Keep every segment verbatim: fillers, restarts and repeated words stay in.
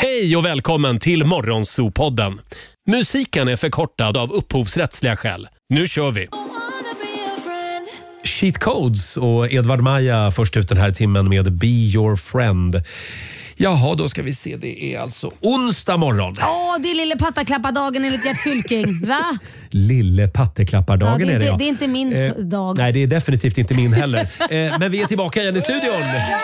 Hej och välkommen till Morgonzoo-podden. Musiken är förkortad av upphovsrättsliga skäl. Nu kör vi! Cheat Codes och Edvard Maja först ut den här timmen med Be Your Friend. Jaha, då ska vi se. Det är alltså onsdag morgon. Åh, oh, det är lille pattaklappardagen enligt Gert Fylking. Va? Lille patteklappardagen ja, det är, är det, inte, ja. det är inte min eh, dag. Nej, det är definitivt inte min heller. eh, men vi är tillbaka igen i studion.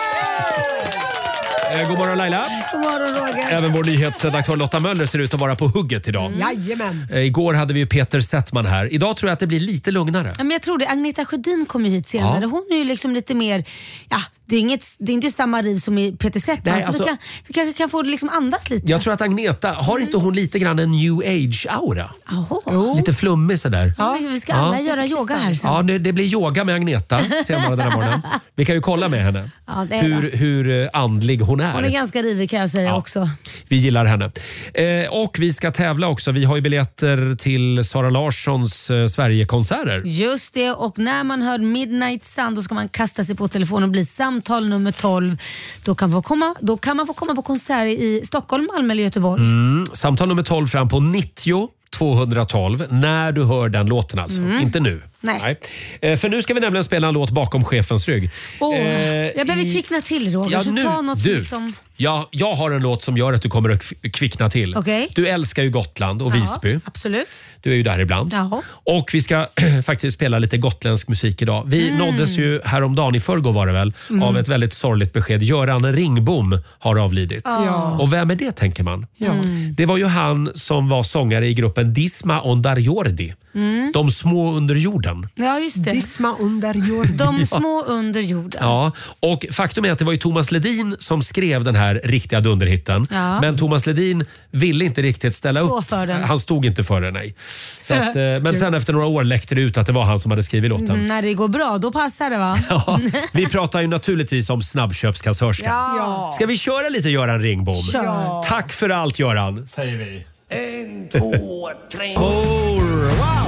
Eh, god morgon Laila. God morgon Roger. Även vår nyhetsredaktör Lotta Möller ser ut att vara på hugget idag. Mm. Jajamän. Eh, igår hade vi ju Peter Settman här. Idag tror jag att det blir lite lugnare. Ja, men jag tror det. Agneta Sjödin kommer hit senare. Ja. Hon är ju liksom lite mer... Ja, det är, inget, det är inte samma riv som i Peter Settman. Nej, alltså, vi, kan, vi kanske kan få det liksom andas lite. Jag tror att Agneta, har inte hon lite grann en new age-aura? Oh. Lite flummig sådär. Ja, vi ska alla ja. göra yoga här sen. Ja, det, det blir yoga med Agneta senare den här morgonen. Vi kan ju kolla med henne ja, hur, hur andlig hon är. Hon är ganska rivig kan jag säga ja. också. Vi gillar henne. Eh, och vi ska tävla också. Vi har ju biljetter till Sara Larssons eh, Sverigekonserter. Just det, och när man hör Midnight Sun då ska man kasta sig på telefonen och bli samtal nummer tolv. Då kan, man komma, då kan man få komma på konsert i Stockholm, Malmö eller Göteborg. Mm, samtal nummer tolv fram på nittio tvåhundratolv när du hör den låten alltså. Mm. Inte nu. Nej. Nej. Eh, för nu ska vi nämligen spela en låt bakom chefens rygg. Oh, eh, jag behöver i... kvickna till Roger. Ja, så nu, ta något du. Liksom... Ja, jag har en låt som gör att du kommer att kvickna till. Okay. Du älskar ju Gotland och ja, Visby. Absolut. Du är ju där ibland. Jaha. Och vi ska faktiskt spela lite gotländsk musik idag. Vi mm. nåddes ju häromdagen, i förrgår var det väl, mm. av ett väldigt sorgligt besked. Göran Ringbom har avlidit. Ja. Och vem är det, tänker man? Mm. Det var ju han som var sångare i gruppen Disma Ondarjordi. Mm. De små under jorden. Ja, just det. Disma under jorden. De små under jorden. Ja, och faktum är att det var ju Thomas Ledin som skrev den här riktiga dunderhitten. Ja. Men Thomas Ledin ville inte riktigt ställa Stå upp. för den. Han stod inte för den, nej. Så att, men sen efter några år läckte det ut att det var han som hade skrivit låten. Mm, när det går bra, då passar det va? Ja, vi pratar ju naturligtvis om snabbköpskassörskan. Ja. Ska vi köra lite Göran Ringbom? Ja. Tack för allt Göran, säger vi. En, två, tre. Oh, wow!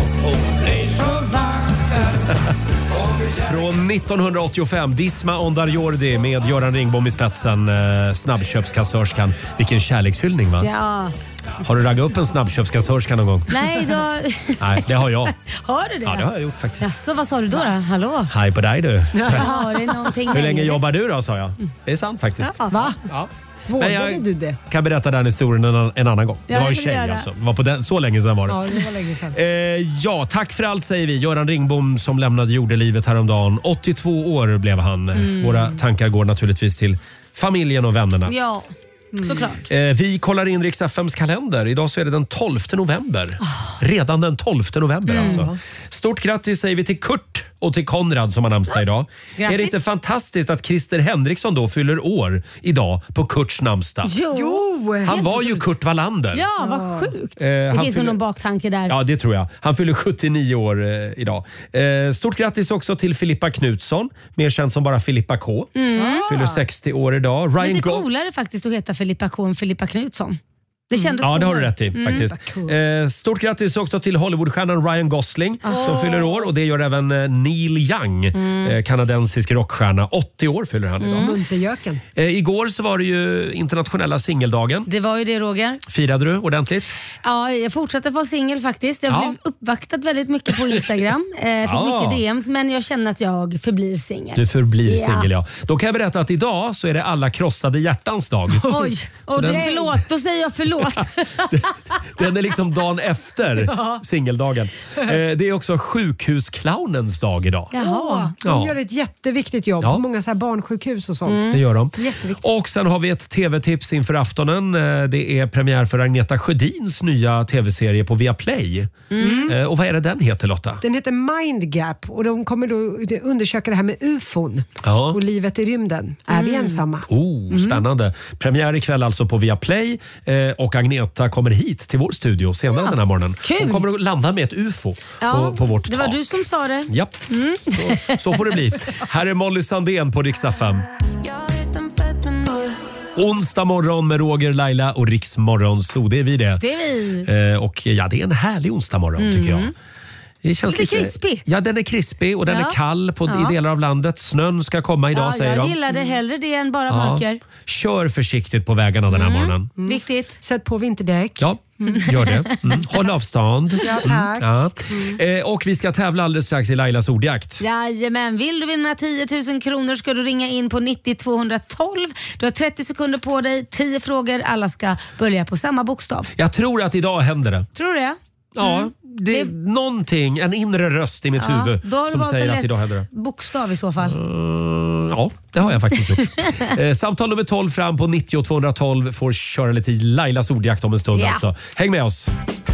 Från nittonhundraåttiofem, Disma Ondarjordi med Göran Ringbom i spetsen, eh, snabbköpskassörskan. Vilken kärlekshyllning va? Ja. Har du raggat upp en snabbköpskassörska någon gång? Nej, då... Nej, det har jag. Har du det? Ja, det har jag gjort faktiskt. Jaså, vad sa du då? då? Hallå? Hej på dig du. Ja, det är någonting Hur länge längre. jobbar du då, sa jag. Det är sant faktiskt. Ja. Va? Ja. Vågade jag du det? kan berätta den historien en, en annan gång. Ja, det var en det vill jag tjej göra. alltså. Det var på den, så länge sedan var det. Ja, det var länge sedan. Eh, ja, tack för allt säger vi. Göran Ringbom som lämnade jordelivet häromdagen. åttiotvå år blev han. Mm. Våra tankar går naturligtvis till familjen och vännerna. Ja, mm. såklart. Eh, vi kollar in Rix F M:s kalender. Idag så är det den tolfte november. Oh. Redan den tolfte november mm. alltså. Stort grattis säger vi till Kurt och till Konrad som har namnsdag idag. Grattis. Är det inte fantastiskt att Christer Henriksson då fyller år idag på Kurts namnsdag? Jo. Jo. Han var ju Kurt Wallander. Ja, vad sjukt. Eh, det han finns fyller... nog någon baktanke där. Ja, det tror jag. Han fyller sjuttionio år eh, idag. Eh, stort grattis också till Filippa Knutsson, mer känd som bara Filippa K. Mm. Fyller sextio år idag. Ryan Lite Go- coolare faktiskt att heta Filippa K än Filippa Knutsson. Det kändes Ja, det har du coolare. rätt i Mm. faktiskt. Eh, stort grattis också till Hollywoodstjärnan Ryan Gosling Oh. som fyller år, och det gör även eh, Neil Young, Mm. eh, kanadensisk rockstjärna. åttio år fyller han idag. Munterjöken. Eh, igår så var det ju internationella singeldagen. Det var ju det Roger. Firade du ordentligt? Ja, jag fortsatte vara singel faktiskt. Jag Ja. blev uppvaktad väldigt mycket på Instagram. Eh, fick Ja. mycket D Ms, men jag känner att jag förblir singel. Du förblir Ja. singel, ja. Då kan jag berätta att idag så är det alla krossade hjärtans dag. Oj, och den- det, förlåt. Då säger jag förlåt. Den är liksom dagen efter Ja. singeldagen. Eh, det är också sjukhusclownens dag idag. Jaha. De Ja. gör ett jätteviktigt jobb Ja. på många så här barnsjukhus och sånt. Det gör de. Jätteviktigt. Och sen har vi ett tv-tips inför aftonen. Eh, Det är premiär för Agneta Sjödins nya tv-serie på Viaplay. Mm. Eh, Och vad är det den heter, Lotta? Den heter Mind Gap och de kommer då undersöka det här med ufon Ja. och livet i rymden. Är vi ensamma? Oh, spännande. Premiär ikväll alltså på Viaplay, eh, och Agneta kommer hit till vår studio senare den här morgonen. Kul. Hon kommer att landa med ett U F O Ja, på, på vårt det var tak. du som sa det. Ja, så, så får det bli. Här är Molly Sandén på Rix F M. Onsdag morgon med Roger, Laila och Rix Morgonzoo. Det är vi det. Det är vi. Eh, och ja, det är en härlig onsdag morgon tycker jag. Det känns lite lite krispig. Ja, den är krispig och den Ja. är kall på, Ja. i delar av landet. Snön ska komma idag, Ja, säger jag de. gillar det hellre det än bara Ja. mörker. Kör försiktigt på vägarna den här morgonen. Viktigt. Sätt på vinterdäck. Ja, gör det. Mm. Håll avstånd. Ja, tack. Ja. Eh, och vi ska tävla alldeles strax i Lailas ordjakt. Jajamän, vill du vinna tio tusen kronor ska du ringa in på nittio tvåhundratolv. Du har trettio sekunder på dig, tio frågor, alla ska börja på samma bokstav. Jag tror att idag händer det. Tror du det? Ja, det är Det- någonting, en inre röst i mitt huvud då har du som valt säger en att idag händer det. lätt bokstav i så fall. Mm, ja, det har jag faktiskt gjort. eh, samtal nummer tolv fram på nittio tvåhundratolv får köra lite i Lailas ordjakt om en stund. Ja. Alltså. Häng med oss.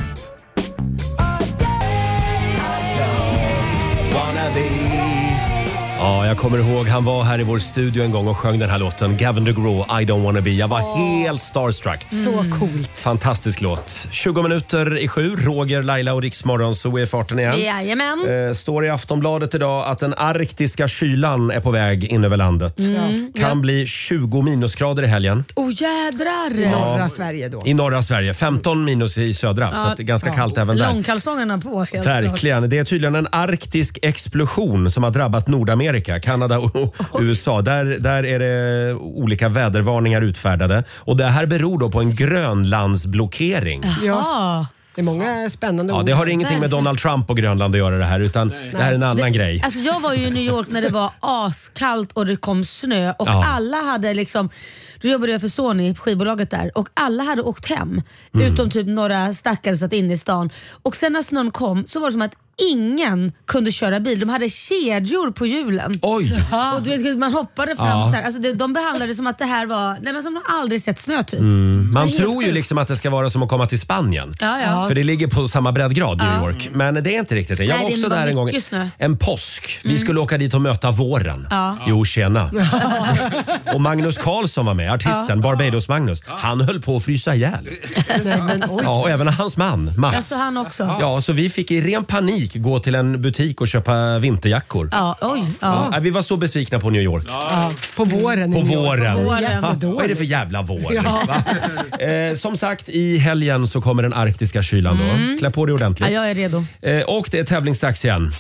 Ja, jag kommer ihåg han var här i vår studio en gång och sjöng den här låten. Gavin DeGraw, I don't wanna be. Jag var oh. helt starstruck. Så coolt. Fantastisk låt. tjugo minuter i sju. Roger, Laila och Riksmorgon, så är farten igen. Jajamän. Eh, står i Aftonbladet idag att den arktiska kylan är på väg in över landet. Mm. Kan bli tjugo minusgrader i helgen. Oh jädrar! I norra Sverige då. I norra Sverige. femton minus i södra. Så att det är ganska kallt även där. Långkalsongerna på. Helt klart. Verkligen. Det är tydligen en arktisk explosion som har drabbat Nordamerika, Kanada och U S A. Där, där är det olika vädervarningar utfärdade. Och det här beror då på en Grönlandsblockering. Ja. Det är många spännande Ja, ord. det har ingenting med Donald Trump och Grönland att göra det här, utan det här är en annan Det- grej. Alltså jag var ju i New York när det var askallt och det kom snö och Ja. alla hade liksom, då jobbade jag för Sony, skivbolaget där, och alla hade åkt hem. Mm. Utom typ några stackare satt inne i stan. Och sen när snön kom så var det som att ingen kunde köra bil. De hade kedjor på hjulen. Oj! Och du vet, man hoppade fram Ja. så här. Alltså det, de behandlade det som att det här var, nej men som de aldrig sett snö typ. Man helt tror ju sjukt. liksom att det ska vara som att komma till Spanien. Ja, ja. För det ligger på samma breddgrad, New York. Men det är inte riktigt det. Jag Nej, var det också var där en gång. mycket snö. En påsk. Vi skulle åka dit och möta våren. Ja. Jo, tjena. Och Magnus Carlsson var med, artisten, Barbados-Magnus. Han höll på att frysa ihjäl. Nej, men, oj. Ja, och även hans man, Mats. Alltså han också. Ja, så vi fick i ren panik gå till en butik och köpa vinterjackor. Ja, oj. Ja. Ja, vi var så besvikna på New York. Ja, på våren. På i New York. våren. På våren. Ja, vad är det för jävla vår? Va? Eh, som sagt, i helgen så kommer den arktiska kylan då. Klä på dig Ja, ordentligt. jag är redo. Eh, och det är tävlingsdags igen.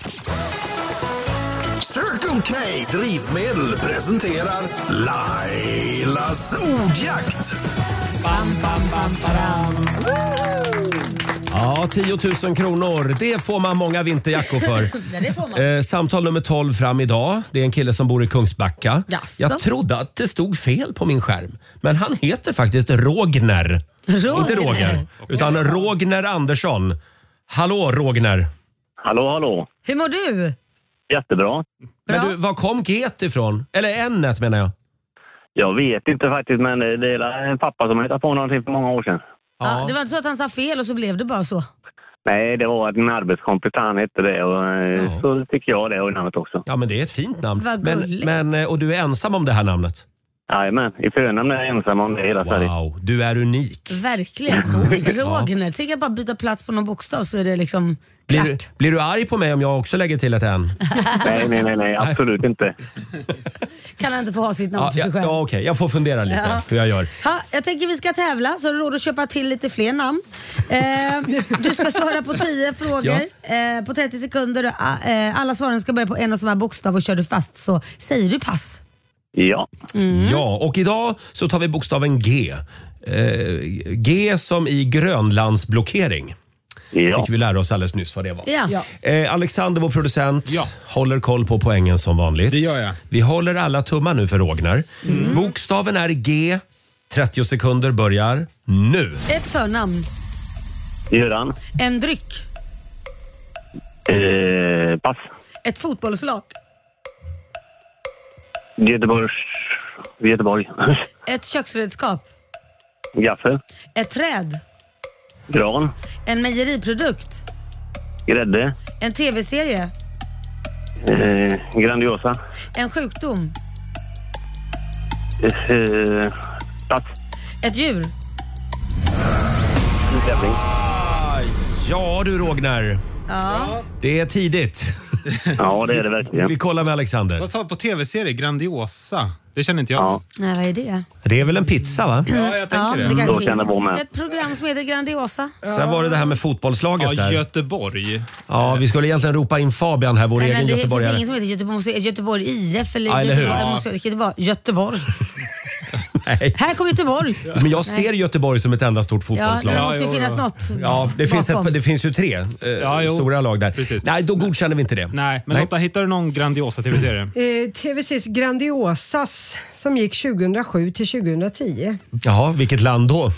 Circle K Drivmedel presenterar Lailas ordjakt. Ja, tio tusen kronor. Det får man många vinterjackor för. Ja, det får man. Eh, samtal nummer tolv fram idag. Det är en kille som bor i Kungsbacka. Jaså? Jag trodde att det stod fel på min skärm. Men han heter faktiskt Rogner. Roger. Inte Roger, utan Rogner Andersson. Hallå Rogner. Hallå, hallå. Hur mår du? Jättebra. Bra. Men du, var kom G ifrån? Eller N menar jag. Jag vet inte faktiskt, men det är en pappa som hittade på någonting för många år sedan. Ja, det var inte så att han sa fel och så blev det bara så. Nej, det var att en arbetskompis, han hette det och eh, Ja. så tycker jag det och namnet också. Ja, men det är ett fint namn. Vad Men, gulligt. men, eh, och du är ensam om det här namnet? Jajamän, i förnamn är jag ensam om det hela Sverige. Wow, du är unik. Verkligen. Roger, tänk att bara byta plats på någon bokstav så är det liksom Blir, klart. du- blir du arg på mig om jag också lägger till ett N? Nej, nej, nej, nej, absolut inte. Kan han inte få ha sitt namn Ja, för sig ja, själv? ja, okej. Jag får fundera lite Ja. hur jag gör. Ja, jag tänker vi ska tävla så har du råd att köpa till lite fler namn. Eh, du ska svara på tio frågor eh, på trettio sekunder. Eh, alla svaren ska börja på en och samma bokstav och kör du fast så säger du pass. Ja, Ja, och idag så tar vi bokstaven G. Eh, G som i Grönlandsblockering. ja. Fick vi lära oss alldeles nyss vad det var. Ja. Ja. Eh, Alexander, vår producent, Ja. håller koll på poängen som vanligt. Det gör jag. Vi håller alla tummar nu för Rogner. Bokstaven är G. trettio sekunder börjar nu. Ett förnamn. Göran. En dryck. Eh, pass. Ett fotbollslag. Göteborgs... Göteborg. Ett köksredskap. Gaffel. Ett träd. Gran. En mejeriprodukt. Grädde. En tv-serie. Eh, grandiosa. En sjukdom. Eh, pass. Ett djur. Tävling. Ja du Rogner, Ja. det är tidigt. Ja, det är det verkligen. Vi kollar med Alexander. Vad sa du på tv-serie? Grandiosa? Det känner inte jag. Ja. Nej, vad är det? Det är väl en pizza, va? Ja, jag tänker Ja, det. det Då kanske kan det vara finns med. ett program som heter Grandiosa. Sen var det det här med fotbollslaget Ja, där. Göteborg. Ja, vi skulle egentligen ropa in Fabian här, vår Nej, egen men det finns göteborgare. ingen som heter Göteborg, Göteborg I F eller Ja, eller hur? Göteborg, Ja. måste- Göteborg. Göteborg. Nej. Här kommer Göteborg. Men jag ser Göteborg som ett enda stort Ja, fotbollslag. det Ja, måste ju jo, finnas jo. något det, finns bakom. ett, det finns ju tre eh, Ja, jo. stora lag där. Precis. Nej, då godkänner vi inte det. Nej, men Lotta, hittar du någon Grandiosa tv-serie? Eh, T V C:s Grandiosas som gick tjugohundrasju till tjugohundratio. Jaha, vilket land då?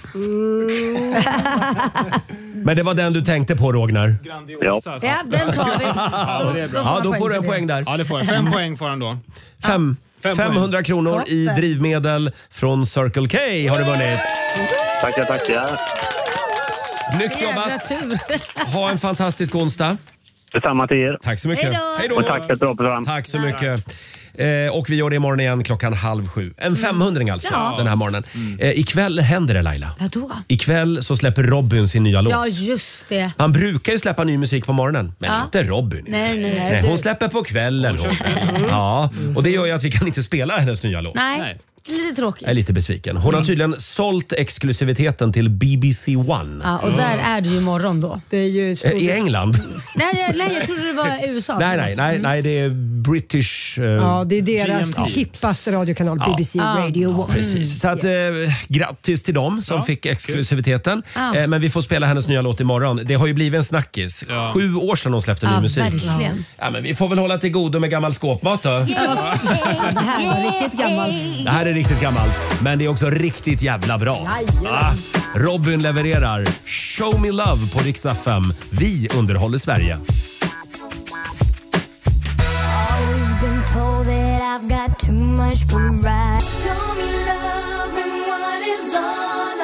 Men det var den du tänkte på, Rognar. Grandiosa. Ja, den tar vi. Ja, det är bra. Ja, då får du en poäng där. Ja, det får jag. Fem poäng får han då. Fem, Fem femhundra kronor i Toppen. drivmedel från Circle K har du vunnit. Tackar, tackar. Snyggt Jävla jobbat. tur. Ha en fantastisk onsdag. Detsamma till er. Tack så mycket. Hej då. Hej då. Och tack för ett bra program. Tack så mycket. Eh, och vi gör det imorgon igen klockan halv sju. En femhundring alltså Ja. den här morgonen. Eh, ikväll händer det, Laila. Vadå? Ikväll så släpper Robin sin nya låt. Ja, just det. Han brukar ju släppa ny musik på morgonen, men Ja. inte Robin. Nej, nej. Nej, hon släpper på kvällen. Robin. Ja, och det gör ju att vi kan inte spela hennes nya låt. Nej, Nej. lite tråkigt. Jag är lite besviken. Hon har tydligen sålt exklusiviteten till B B C One. Ja, och där är du ju imorgon då. Det är ju stor... Eh, I England? Nej, jag, nej, jag trodde det var U S A. nej, nej, nej, nej, det är British... eh, Ja, det är deras G M T. hippaste radiokanal, B B C Ja. Radio One. Precis. Så att, eh, grattis till dem som fick exklusiviteten. Ja. Eh, men vi får spela hennes nya låt imorgon. Det har ju blivit en snackis. Sju år sedan hon släppte ny Ja, musik. verkligen. Ja, men vi får väl hålla till godo med gammal skåpmat då. Ja, vad- det här var riktigt gammalt. Det här är riktigt gammalt, men det är också riktigt jävla bra. Ah, Robin levererar Show Me Love på Rix F M. Vi underhåller Sverige. Always been told that I've got too much pride. Show me love and what it's all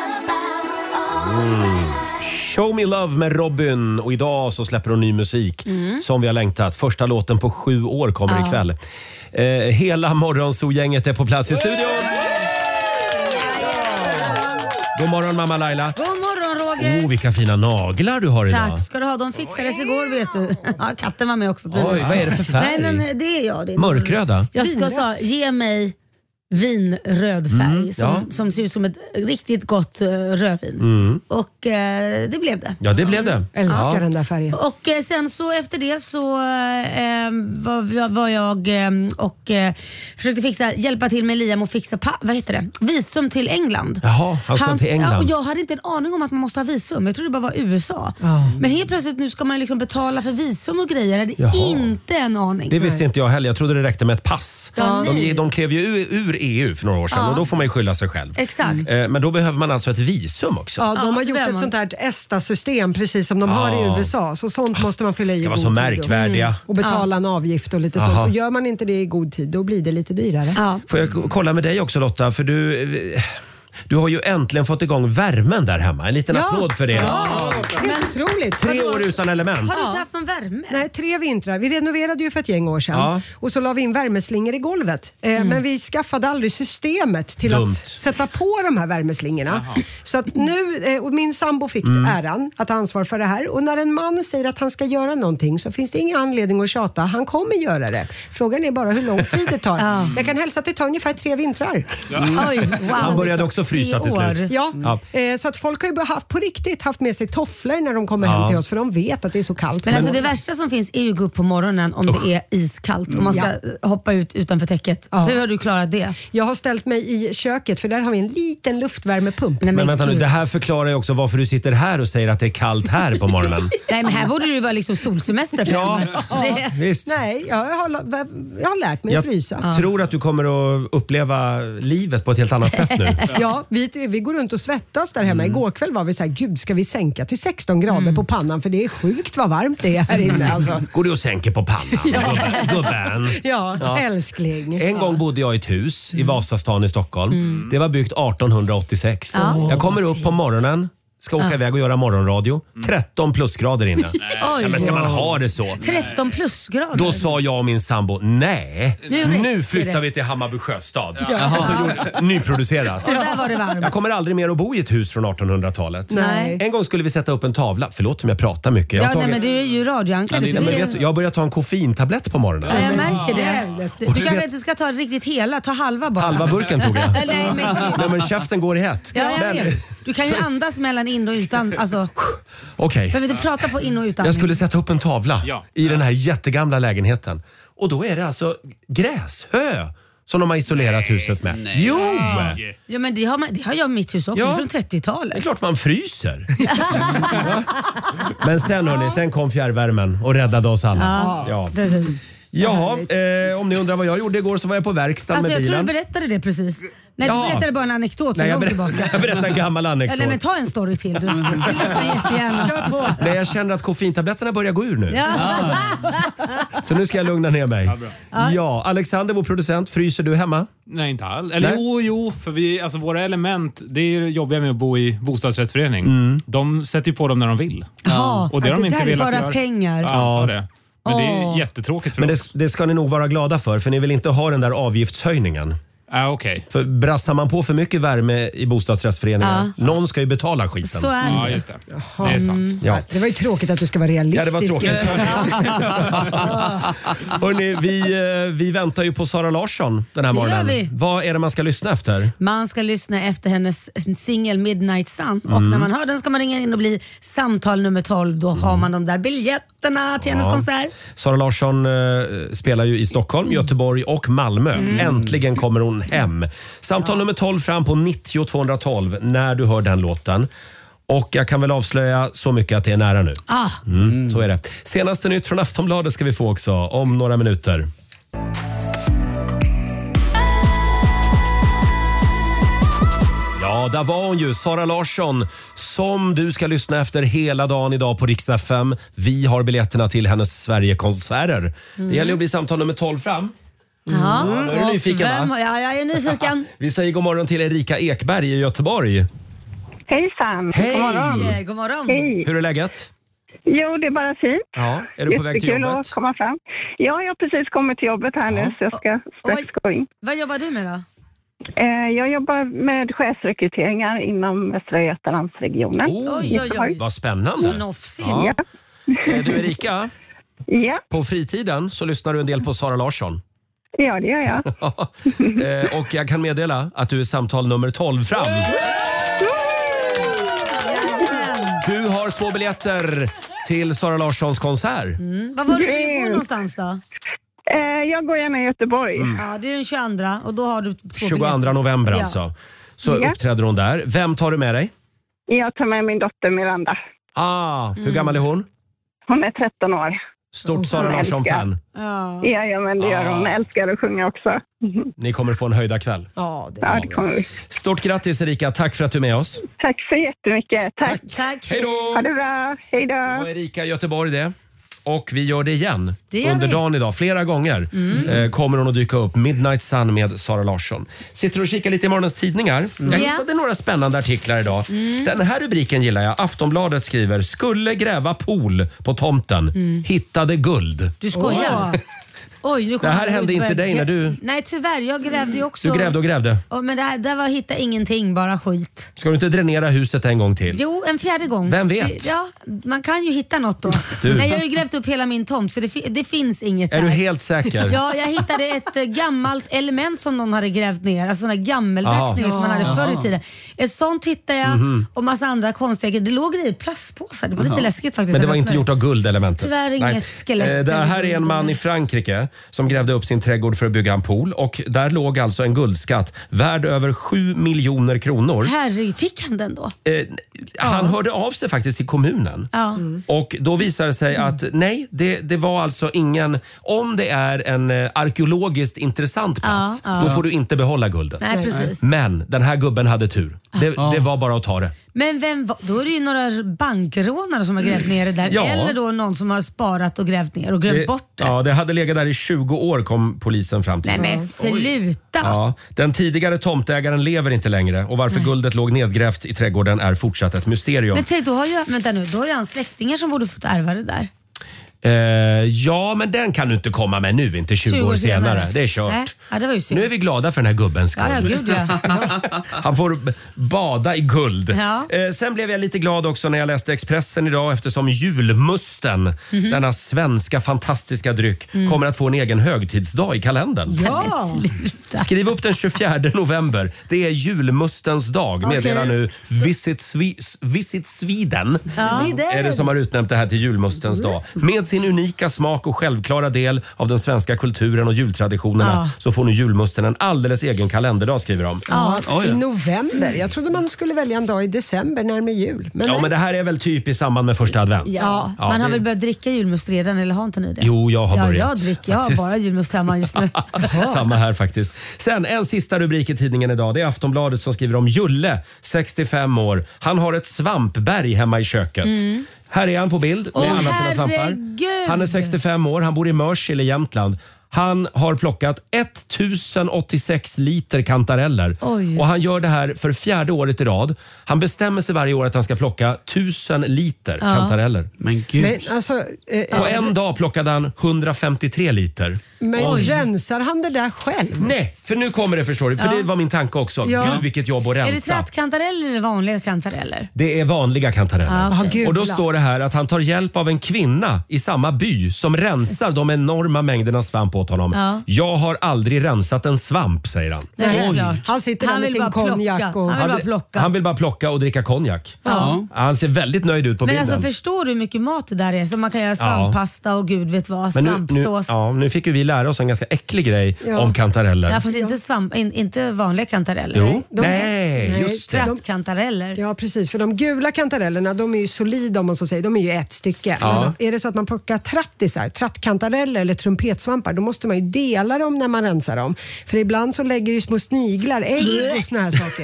about. Show Me Love med Robin, och idag så släpper hon ny musik som vi har längtat. Första låten på sju år kommer Ja. ikväll. Eh, hela morgonzoo-gänget är på plats i studion. God morgon mamma Laila. God morgon Roger. Oh, vilka fina naglar du har idag. Tack ska du ha. De fixades igår vet du. Ja, katten var med också tydligen. Oj, vad är det för färg? Nej men det är jag. Det är Mörkröda? Jag ska säga, ge mig vinröd färg som, ja. som ser ut som ett riktigt gott uh, rödvin. Och eh, det blev det. Ja, det blev det. Älskar Ja. den där färgen. Och eh, sen så efter det så eh, var, var jag eh, och eh, försökte fixa, hjälpa till med Liam och fixa pa, vad heter det? visum till England. Jaha, han ska till England. Ja, och jag hade inte en aning om att man måste ha visum. Jag trodde det bara var U S A. Men helt plötsligt nu ska man liksom betala för visum och grejer. Jag hade Jaha. inte en aning. Det visste inte jag heller. Jag trodde det räckte med ett pass. Ja, de, nej. de klev ju ur, ur E U för några år sedan Ja. och då får man ju skylla sig själv. Exakt. Eh, Men då behöver man alltså ett visum också. Ja, de Ja, har det gjort behöver ett man. sånt här ESTA-system precis som de har i Ja. U S A. Så sånt måste man fylla i i Ska vara god så tid. märkvärdiga. Och betala en avgift och lite Aha. sånt. Och gör man inte det i god tid då blir det lite dyrare. Ja. Får jag k- kolla med dig också Lotta, för du, eh, du har ju äntligen fått igång värmen där hemma. En liten applåd för det. Ja, helt otroligt. Tre år utan element. Har du inte haft någon värme? Nej, tre vintrar. Vi renoverade ju för ett gäng år sedan Ja. och så la vi in värmeslingor i golvet. Eh, Men vi skaffade aldrig systemet till Dumt. att sätta på de här värmeslingorna. Så att nu, eh, och min sambo fick Mm. äran att ha ansvar för det här. Och när en man säger att han ska göra någonting så finns det ingen anledning att tjata. Han kommer göra det. Frågan är bara hur lång tid det tar. Jag kan hälsa att det tar ungefär tre vintrar. Oj, wow. Han började också frysa Tre till slut. år. Ja, Ja. Eh, så att folk har ju haft, på riktigt haft med sig tofflor när de kommer Ja. hem till oss för de vet att det är så kallt. Men alltså det värsta som finns är ju att gå upp på morgonen om det är iskallt och man ska hoppa ut utanför täcket. Ja. Hur har du klarat det? Jag har ställt mig i köket för där har vi en liten luftvärmepump. Nej, Men vänta nu, gud. det här förklarar ju också varför du sitter här och säger att det är kallt här på morgonen. Nej men här borde det ju vara liksom solsemester för Ja. det. Visst. Nej, jag har, jag har lärt mig Jag att frysa. tror att du kommer att uppleva livet på ett helt annat sätt nu. Ja, vi, vi går runt och svettas där hemma. Igår kväll var vi så här, gud ska vi sänka till sexton grader på pannan för det är sjukt vad varmt det är här inne. Alltså. Går du och sänker på pannan? Gubben. Gubben. Ja, Ja. älskling. En gång bodde jag i ett hus i Vasastan i Stockholm. Det var byggt arton åttiosex. Ja. Jag kommer upp på morgonen ska åka Ja. iväg och göra morgonradio. tretton plusgrader inne. Oj. Ja, men ska man ha det så? tretton plusgrader. Då sa jag och min sambo, nej, Nu räcker nu flyttar det. vi till Hammarby sjöstad. Alltså, gjorde- nyproducerat. Och där var det varmt. Jag kommer aldrig mer att bo i ett hus från artonhundratalet. Nej. En gång skulle vi sätta upp en tavla. Förlåt om jag pratar mycket. Jag, Ja, har nej, tagit... men du är ju radioankare. Ja, så men det är... vet du, jag har börjat ta en koffeintablett på morgonen. Ja, jag märker det. Och Du, du du kanske vet- inte ska ta riktigt hela, ta halva bara. Halva burken tog jag. Nej, men, Nej, men käften går i ett. ja, jag Men- vet. Du kan ju andas mellan in och utan. Alltså, Okej. behöver inte prata på in och utan. Jag skulle sätta upp en tavla Ja. i den här jättegamla lägenheten. Och då är det alltså gräs, hö, som de har isolerat huset med. Jo! Ja, men det har, man, det har jag i mitt hus också, Ja. från Det är trettiotalet. klart man fryser. Ja. Men sen hörni, sen kom fjärrvärmen och räddade oss alla. Ja. Precis. Jaha, eh, om ni undrar vad jag gjorde igår så var jag på verkstaden Alltså, med jag tror bilen. du berättade det precis. Nej, Ja. du berättade bara en anekdot så Nej, jag, långt ber- tillbaka. jag berättar en gammal Ja, anekdot. nej, men ta en story till. Du, du lyssnar jättegärna. Kör på. Nej, jag känner att koffeintabletterna börjar gå ur nu. Ja. Så nu ska jag lugna ner mig. Ja, Ja, Alexander, vår producent, fryser du hemma? Nej, inte alls. Eller Nej. jo, jo. För vi, alltså, våra element, det är ju jobbiga med att bo i bostadsrättsförening. Mm. De sätter ju på dem när de vill. Jaha, Och det har att de inte där velat sparar göra. pengar. Ja, jag antar det. Men det är Åh. jättetråkigt för Men oss. det, det ska ni nog vara glada för, för ni vill inte ha den där avgiftshöjningen. Ah, okej. För brassar man på för mycket värme i bostadsrättsföreningar, någon ska ju betala skiten. Så är det. Ja, just det. Det är sant. Ja. Det var ju tråkigt att du ska vara Ja, realistisk. det var tråkigt. Hörrni, vi, eh, vi väntar ju på Sara Larsson den här Det gör morgonen. vi. Vad är det man ska lyssna efter? Man ska lyssna efter hennes singel Midnight Sun och Mm. när man hör den ska man ringa in och bli samtal nummer tolv. Då har man de där biljetterna till hennes Ja. konsert. Sara Larsson eh, spelar ju i Stockholm, Göteborg och Malmö. Mm. Äntligen kommer hon hem. Samtal nummer tolv fram på nittio tvåhundratolv när du hör den låten. Och jag kan väl avslöja så mycket att det är nära nu. Ah, Mm, så är det. Senaste nytt från Aftonbladet ska vi få också om några minuter. Ja, där var hon ju, Sara Larsson, som du ska lyssna efter hela dagen idag på Rix F M. Vi har biljetterna till hennes Sverigekonserter. Det gäller att bli samtal nummer tolv fram. ja. nu är du Och nyfiken, vem, va? Ja, jag är nyfiken. Vi säger god morgon till Erika Ekberg i Göteborg. Hejsan! Hej! God morgon! Eh, God morgon. Hej! Hur är läget? Jo, det är bara fint. Ja, är du på väg till Jättekul jobbet? att komma fram. Ja, jag har precis kommit till jobbet här nu, så jag ska strax Oj. gå in. Vad jobbar du med då? Eh, jag jobbar med chefsrekryteringar inom Västra Götalandsregionen. Oh, Oj, oj, oj. vad spännande. Nofsigt. Ja. Ja. Eh, Du Erika, Ja, på fritiden så lyssnar du en del på Sara Larsson. ja, det gör jag. Eh, Och jag kan meddela att du är samtal nummer tolv fram. Du har två biljetter till Sara Larssons konsert. Mm. Vad var du går någonstans då? Eh, jag går gärna i Göteborg. Ja, det är den tjugoandra och då har du två tjugoandra biljetter. november Ja. alltså. Så Ja. uppträder hon där. Vem tar du med dig? Jag tar med min dotter Miranda. Ah, hur Mm. gammal är hon? Hon är tretton år. Stort Sara hon Larsson-fan. Ja. Ja, ja, men det gör Ah. hon. Älskar att sjunga också. Ni kommer få en höjda kväll. Ja, det Ja, det kommer vi. Stort grattis Erika, tack för att du är med oss. Tack så jättemycket. Tack. Tack. Hej då! Ha det bra. Hej Det då. var Erika i Göteborg det. Och vi gör det igen Det gör under vi. dagen idag. Flera gånger eh, kommer hon att dyka upp. Midnight Sun med Sara Larsson. Sitter och kikar lite i morgonens tidningar. Jag Ja. hittade några spännande artiklar idag. Den här rubriken gillar jag. Aftonbladet skriver: skulle gräva pool på tomten. Hittade guld. Du skojar? Oj, nu Det kommer här jag hände ut- inte dig när du- Nej, tyvärr. Jag grävde ju också. Du grävde och grävde. Ja, men det här, där var hitta ingenting, bara skit. Ska du inte dränera huset en gång till? Jo, en fjärde gång. Vem vet? Ja, man kan ju hitta något då. Du. Nej, jag har ju grävt upp hela min tomt så det, fi- det finns inget Är där. du helt säker? Ja, jag hittade ett eh, gammalt element som någon hade grävt ner. Alltså sådana gammeldags Aha. ner som man hade förr i tiden. Ett sånt hittade jag och massa andra konstiga grejer. Det låg i plastpåsar. Det var lite läskigt faktiskt. Men det när var jag inte öppnade. gjort av guldelementet. Tyvärr inget Nej. skelett Eh, Det eller här är en guld. man i Frankrike som grävde upp sin trädgård för att bygga en pool. Och där låg alltså en guldskatt värd över sju miljoner kronor. Herregud, fick han den då? Eh, han hörde av sig faktiskt till kommunen. Ja. Och då visade det sig att nej, det, det var alltså ingen... Om det är en eh, arkeologiskt intressant plats, Ja, ja. då får du inte behålla guldet. Nej, precis. Men den här gubben hade tur. Det, det var bara att ta det. Men vem var, då är det ju några bankrånare som har grävt ner det där. Ja. Eller då någon som har sparat och grävt ner och glömt Det, bort det. ja, det hade legat där i tjugo år kom polisen fram till. Nej men sluta. Ja, den tidigare tomtägaren lever inte längre och varför Nej. guldet låg nedgrävt i trädgården är fortsatt ett mysterium. Men tänk, då har ju, vänta nu, då har ju han släktingar som borde fått ärva det där. Eh, ja, men den kan du inte komma med nu, inte tjugo år senare. Det är kört. Nej, ja, det var ju synd. Nu är vi glada för den här gubbens skull. Ja, ja, gud, ja. Han får b- bada i guld. Ja. Eh, sen blev jag lite glad också när jag läste Expressen idag eftersom julmusten, Mhm. denna svenska fantastiska dryck, Mm. kommer att få en egen högtidsdag i kalendern. Ja. Men sluta. Skriv upp den tjugofjärde november. Det är julmustens dag, Okej. meddelar nu Visit, Swe- Visit Sweden. Ja. Är det som har utnämnt det här till julmustens dag. Med sin unika smak och självklara del av den svenska kulturen och jultraditionerna Ja. så får nu julmusten en alldeles egen kalenderdag, skriver de. Ja, Oj. i november. Jag trodde man skulle välja en dag i december närmare jul. Men Ja, nej. men det här är väl typ i samband med första advent. Ja, Ja, man har det- väl börjat dricka julmust redan, eller har inte ni det? Jo, jag har ja, börjat, Jag dricker, jag har faktiskt. bara julmust hemma just nu. Samma här faktiskt. Sen en sista rubrik i tidningen idag. Det är Aftonbladet som skriver om Julle, sextiofem år. Han har ett svampberg hemma i köket. Mm. Här är han på bild med Åh, alla sina svampar. herregud. Han är sextiofem år, han bor i Mörsil i Jämtland. Han har plockat tusen åttiosex liter kantareller. Oj. Och han gör det här för fjärde året i rad. Han bestämmer sig varje år att han ska plocka tusen liter Ja. kantareller. Men Men, alltså, eh, På en dag plockade han hundrafemtiotre liter. men Oj. rensar han det där själv? Nej, för nu kommer det, förstår du. För Ja. det var min tanke också. Ja. Gud vilket jobb att Är det rensa. trattkantareller eller vanliga kantareller? Det är vanliga kantareller. Ah, okej. Och då Gula. står det här att han tar hjälp av en kvinna i samma by som rensar de enorma mängderna svamp åt honom. Ja. Jag har aldrig rensat en svamp, säger han. Nej, det är Oj. klart. Han sitter där Han med vill sin bara plocka. konjak och- Han vill bara plocka. han vill bara plocka och dricka konjak. Ja. Han ser väldigt nöjd ut på Men bilden. alltså förstår du hur mycket mat det där är? Så man kan göra svamppasta och gud vet vad, Men nu, nu, svampsås. ja, nu fick ju vi lära oss en ganska äcklig grej Ja. om kantareller. Ja, fast inte, svamp, in, inte vanliga kantareller. Jo. De- Nej, just det. Trattkantareller. Ja precis, för de gula kantarellerna de är ju solida om man så säger. De är ju ett stycke. Ja. Men är det så att man plockar trattisar, trattkantareller eller trumpetsvampar, då måste man ju dela dem när man rensar dem. För ibland så lägger ju små sniglar ägg och såna här saker.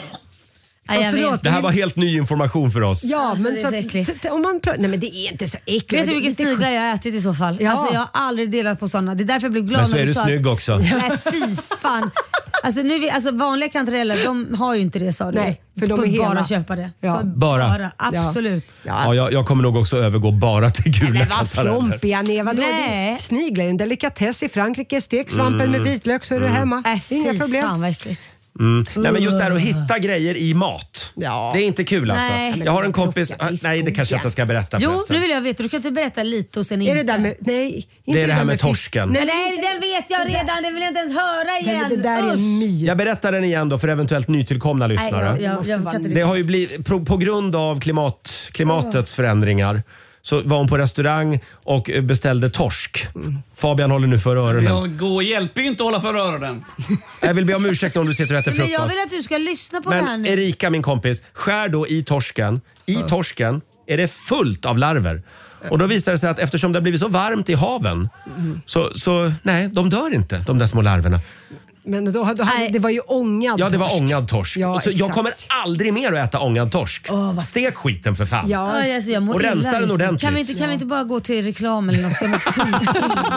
Ja, jag förlåt. vet. Det här var helt ny information för oss. Ja, men det är så så äckligt. att, om man pr- Nej men det är inte så äckligt. Vet du hur mycket Det är sniglar jag har ätit i så fall? Ja. Alltså, jag har aldrig delat på sådana. Det är därför jag blev glad Men så när är du du sa snygg att, också. Nej fy fan. Alltså, nu, vi- alltså vanliga kantareller de har ju inte det, sa du. Nej, för de Får är hela. bara köpa det. Ja. Får Bara. Absolut. Ja, jag, jag kommer nog också övergå bara till gula Men vad kantareller. flompiga ni är. Vadå? Nej. Det- Sniglar är en delikatess i Frankrike. Stek svampen Mm. med vitlök så är du Mm. hemma. Äh, Inga fy problem. fan vad äckligt. Mm. Nej, men just det här att hitta grejer i mat. Ja. Det är inte kul alltså. Nej. Jag har en kompis... Plockat i Nej, det kanske jag inte ska berätta Jo, förresten. nu vill jag veta. Du kan inte berätta lite och sen Är inte. det där med... Nej, inte Det är det här med fisk. torsken. Nej, nej, den vet jag redan. Den vill jag inte ens höra igen. Nej, men det där är Usch. en myt. Jag berättar den igen då för eventuellt nytillkomna lyssnare. Nej, jag, jag, jag, kan inte Det har ju blivit, på, på grund av klimat, klimatets förändringar så var hon på restaurang och beställde torsk. Fabian håller nu för öronen. Jag går hjälper ju inte att hålla för öronen. Jag vill be om ursäkt om du sitter och äter Men jag frukost. vill att du ska lyssna på det här Men nu. Erika, min kompis, skär då i torsken. I torsken är det fullt av larver. Och då visar det sig att eftersom det har blivit så varmt i haven så, så nej, de dör inte, de där små larverna. Men då, då, det var ju ångad Ja, det var torsk. ångad torsk. Ja, Och så jag exakt. kommer aldrig mer att äta ångad torsk. Åh, vad- Stek skiten för fan. Ja. Ja, alltså, jag mår Och illa rensa den just nu. ordentligt. Kan vi inte, kan vi inte bara gå till reklam eller något? Jag mår skit.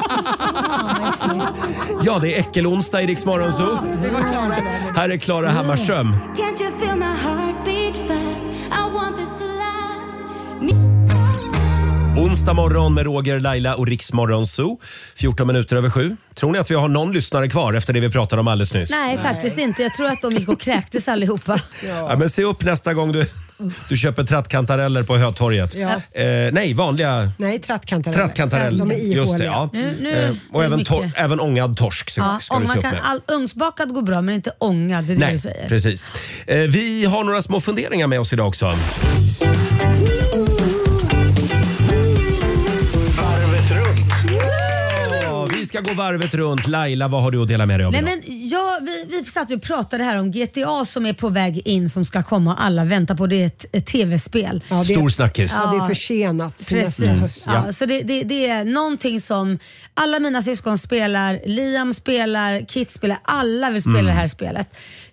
Ja, det är äckelonsdag i Rix Morgon Zoo. Här är Klara Hammarström. Can't you feel my heartbeat fast? I want this to last. Onsdag morgon med Roger, Laila och Rix Morgon Zoo. fjorton minuter över sju. Tror ni att vi har någon lyssnare kvar efter det vi pratade om alldeles nyss? Nej, faktiskt inte. Jag tror att de gick och kräktes allihopa. Ja, men se upp nästa gång du, du köper trattkantareller på Hötorget. Ja. Eh, nej, vanliga Nej, trattkantareller. trattkantareller. De är Just det, ihåliga. ja. Nu- nu Eh, är och det även, mycket. tor- även ångad torsk ska, Ja, ska och du se man upp kan, med. all, ugnsbakad går bra men inte ångad. Det är det du Nej, säger. precis. Eh, vi har några små funderingar med oss idag också. Varvet runt. Ja, vi ska gå varvet runt. Laila, vad har du att dela med dig av Nej, idag? men jag, vi, vi satt och pratade här om G T A som är på väg in som ska komma. Alla väntar på det. Är ett, ett tv-spel. Ja, det, Stor snackis. ja, det är försenat. till nästa Precis. höst. Ja. Så det, det, det är någonting som alla mina syskon spelar. Liam spelar, Kit spelar. Alla vill spela Mm. det här spelet.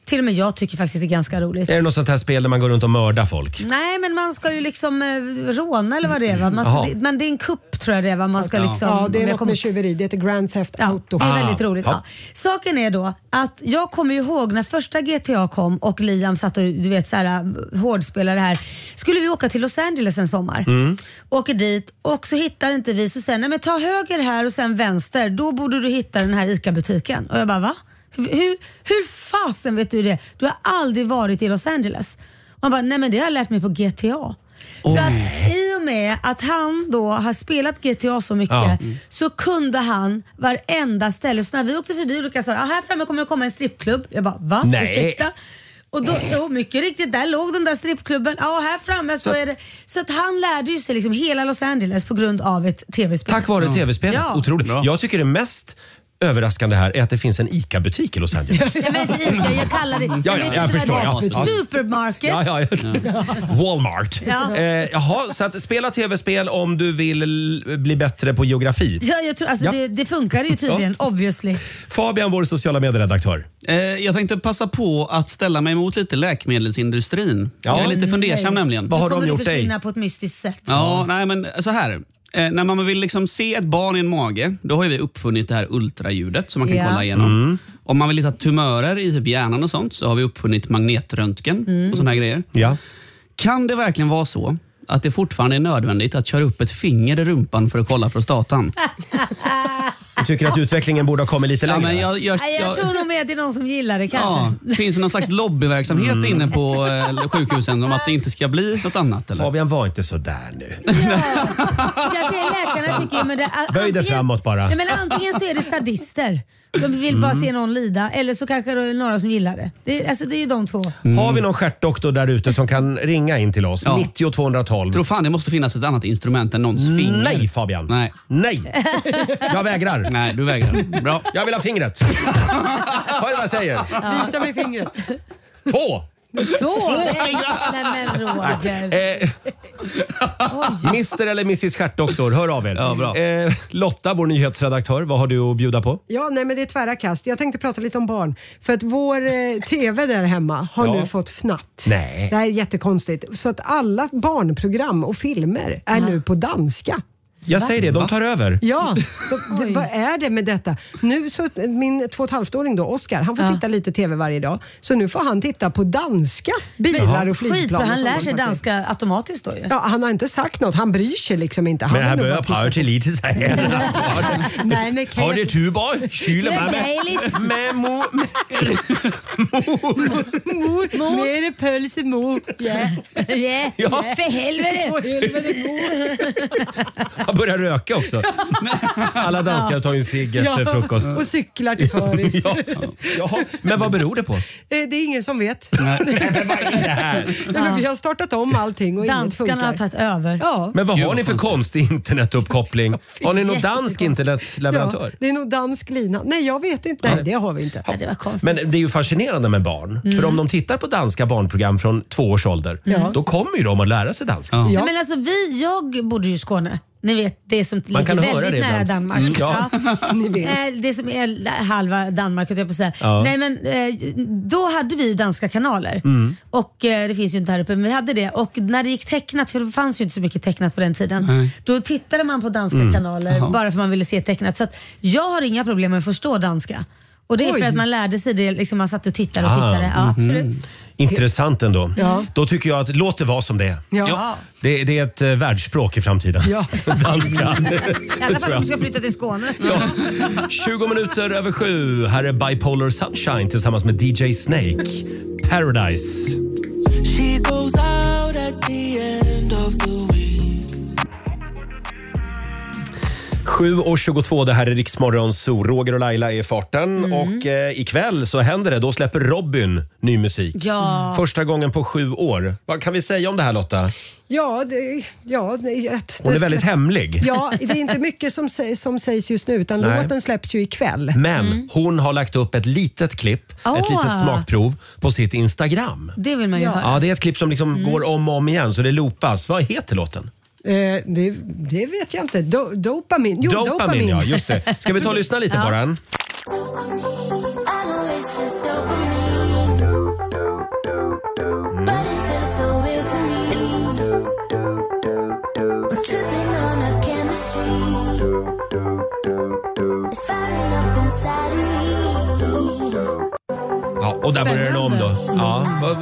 till och med jag tycker faktiskt det är ganska roligt. Är det något sånt här spel där man går runt och mördar folk? Nej, men man ska ju liksom eh, råna eller vad det är, va? Man ska, men det är en kupp tror jag det är, va? Man ska ja. liksom... Ja, det är något kommer... med tjuveri. Det heter Grand Theft Auto. Ja, det är väldigt Ah. roligt. Ja. Ja. Saken är då att jag kommer ju ihåg när första G T A kom och Liam satt och du vet så här hårdspelare här. Skulle vi åka till Los Angeles en sommar. Mm. Åker dit och så hittar inte vi, så sen nej men ta höger här och sen vänster, då borde du hitta den här ICA-butiken. Och jag bara va? Hur, hur, hur fasen vet du det? Du har aldrig varit i Los Angeles. Och man bara nej men det har jag lärt mig på G T A. Så att i och med att han då har spelat G T A så mycket Ja. mm. så kunde han varenda ställe. Så när vi åkte förbi olika sa ja, här framme kommer det komma en strippklubb. Jag bara va? Nej. Ursäkta? Och då, jo, mycket riktigt, där låg den där strippklubben. Ja, här framme så, så är det. Så att han lärde ju sig liksom hela Los Angeles på grund av ett tv-spel. Tack vare ja. tv-spelet. Ja. Otroligt. Bra. Jag tycker det mest överraskande här är att det finns en ICA-butik i Los Angeles. Jag vet inte ICA, jag kallar det... Ja, ja, vet jag inte förstår, vad det är. ja. Supermarket. Ja, ja, ja. Walmart. Ja. Eh, jaha, så att spela tv-spel om du vill l- bli bättre på geografi. Ja, jag tror, alltså Ja. det, det funkar ju tydligen, obviously. Fabian, vår sociala medieredaktör. Eh, jag tänkte passa på att ställa mig emot lite läkemedelsindustrin. Ja. Jag är lite fundersam Nej. nämligen. Vad har Nu de kommer gjort det dig? försvinna på ett mystiskt sätt. Ja, nej men så här. Eh, när man vill liksom se ett barn i en mage, då har ju vi uppfunnit det här ultraljudet som man kan Ja. kolla igenom. Mm. Om man vill hitta tumörer i typ hjärnan och sånt så har vi uppfunnit magnetröntgen Mm. och såna här grejer. Ja. Kan det verkligen vara så att det fortfarande är nödvändigt att köra upp ett finger i rumpan för att kolla prostatan? Du tycker att utvecklingen borde ha kommit lite Ja, längre? men jag, jag, Nej, jag jag, tror nog med att det är någon som gillar det kanske. ja, finns det någon slags lobbyverksamhet Mm. inne på eh, sjukhusen om att det inte ska bli något annat? Eller? Fabian, var inte så där nu. Ja. Kanske läkarna tycker ju, men det, Böj dig framåt bara. Ja, men antingen så är det sadister som vill bara se någon lida, eller så kanske det är några som gillar det. Det är, alltså, det är ju de två. Har vi någon stjärtdoktor där ute som kan ringa in till oss? Ja. nittio tvåhundratolv. Tror fan det måste finnas ett annat instrument än någons finger. Nej, Fabian. Nej. Nej. Jag vägrar. Nej, du vägrar. Bra. Jag vill ha fingret. Hör du vad jag säger? Visa mig fingret. Två. Två? Nej, nej men Roger. Eh, Mister eller missis Stjärtdoktor, hör av er. Ja, bra. Eh, Lotta, vår nyhetsredaktör, vad har du att bjuda på? Ja, nej men det är tvära kast. Jag tänkte prata lite om barn. För att vår eh, T V där hemma har Ja. nu fått fnatt. Nej. Det här är jättekonstigt. Så att alla barnprogram och filmer är nu på danska. Jag säger det, de tar över. Ja, de, de, vad är det med detta? Nu så, min två och ett halvt-åring då, Oscar, han får Ja. titta lite T V varje dag. Så nu får han titta på danska bilar och flygplan. Skitbra, och han sådana lär sig saker. danska automatiskt då ju. Ja, han har inte sagt något, han bryr sig liksom inte. Han Men här vill nog börjar bara titta Party lite så här. på- Nej, men kan Har jag- det Tuborg? Kyler Det är med med, dejligt. med mo, Mor, mor. Mer pölse mor. Yeah. Yeah. Ja. För helvete. Jag börjar röka också. Alla danskar tar ju en cigg efter frukost. Och cyklar till föris. Ja. Jaha. Men vad beror det på? Eh, Det är ingen som vet. Men vad är det här? Nej, men vi har startat om allting och inget Danskarna har funkar. tagit över. Ja. Men vad har ni för konstig internetuppkoppling? Har ni någon dansk Jättekonstigt. internetleverantör? Ja, det är nog dansk lina. Nej, jag vet inte. Nej, det har vi inte. Ja, det var konstigt. Men det är ju fascinerande med barn. För om de tittar på danska barnprogram från två års ålder, då kommer ju de att lära sig danska. Ja. Nej, men alltså vi, jag bodde ju i Skåne. Ni vet, det som Man kan ligger höra väldigt det nära ibland. Danmark. Mm, ja. Ni vet. Eh, Det som är halva Danmark, jag på säga. Ja. Nej, men, eh, då hade vi ju danska kanaler. Mm. Och eh, det finns ju inte här uppe, men vi hade det. Och när det gick tecknat, för det fanns ju inte så mycket tecknat på den tiden. Nej. Då tittade man på danska Mm. kanaler Jaha. bara för man ville se tecknat. Så att jag har inga problem med att förstå danska. Och det är Oj. för att man lärde sig det, liksom man satt och tittade och Ah, tittade. Ja, absolut. Intressant ändå. Ja. Då tycker jag att låt det vara som det är. Ja. Det, det är ett eh, världsspråk i framtiden. Ja. Danska. I alla Det fall tror om jag. du ska flytta till Skåne. Ja. tjugo minuter över sju. Här är Bipolar Sunshine tillsammans med D J Snake. Paradise. She goes out at the end of the week. sju och tjugotvå, det här är Riksmorgon Zoo. Roger och Laila är i farten. Mm. Och eh, ikväll så händer det. Då släpper Robin ny musik. Ja. Första gången på sju år. Vad kan vi säga om det här, Lotta? Ja, det, ja det, ett, Hon är väldigt hemlig. Ja, det är inte mycket som, sägs, som sägs just nu utan Nej. låten släpps ju ikväll. Men hon har lagt upp ett litet klipp, ett Åh. litet smakprov på sitt Instagram. Det vill man ju Ja. höra. Ja, det är ett klipp som liksom går om och om igen så det loopas. Vad heter låten? Eh, det, det vet jag inte. Do, dopamin. Jo, Dopamin, dopamin. ja, just det. Ska vi ta och lyssna lite Ja. på den? I know it's just dopamine.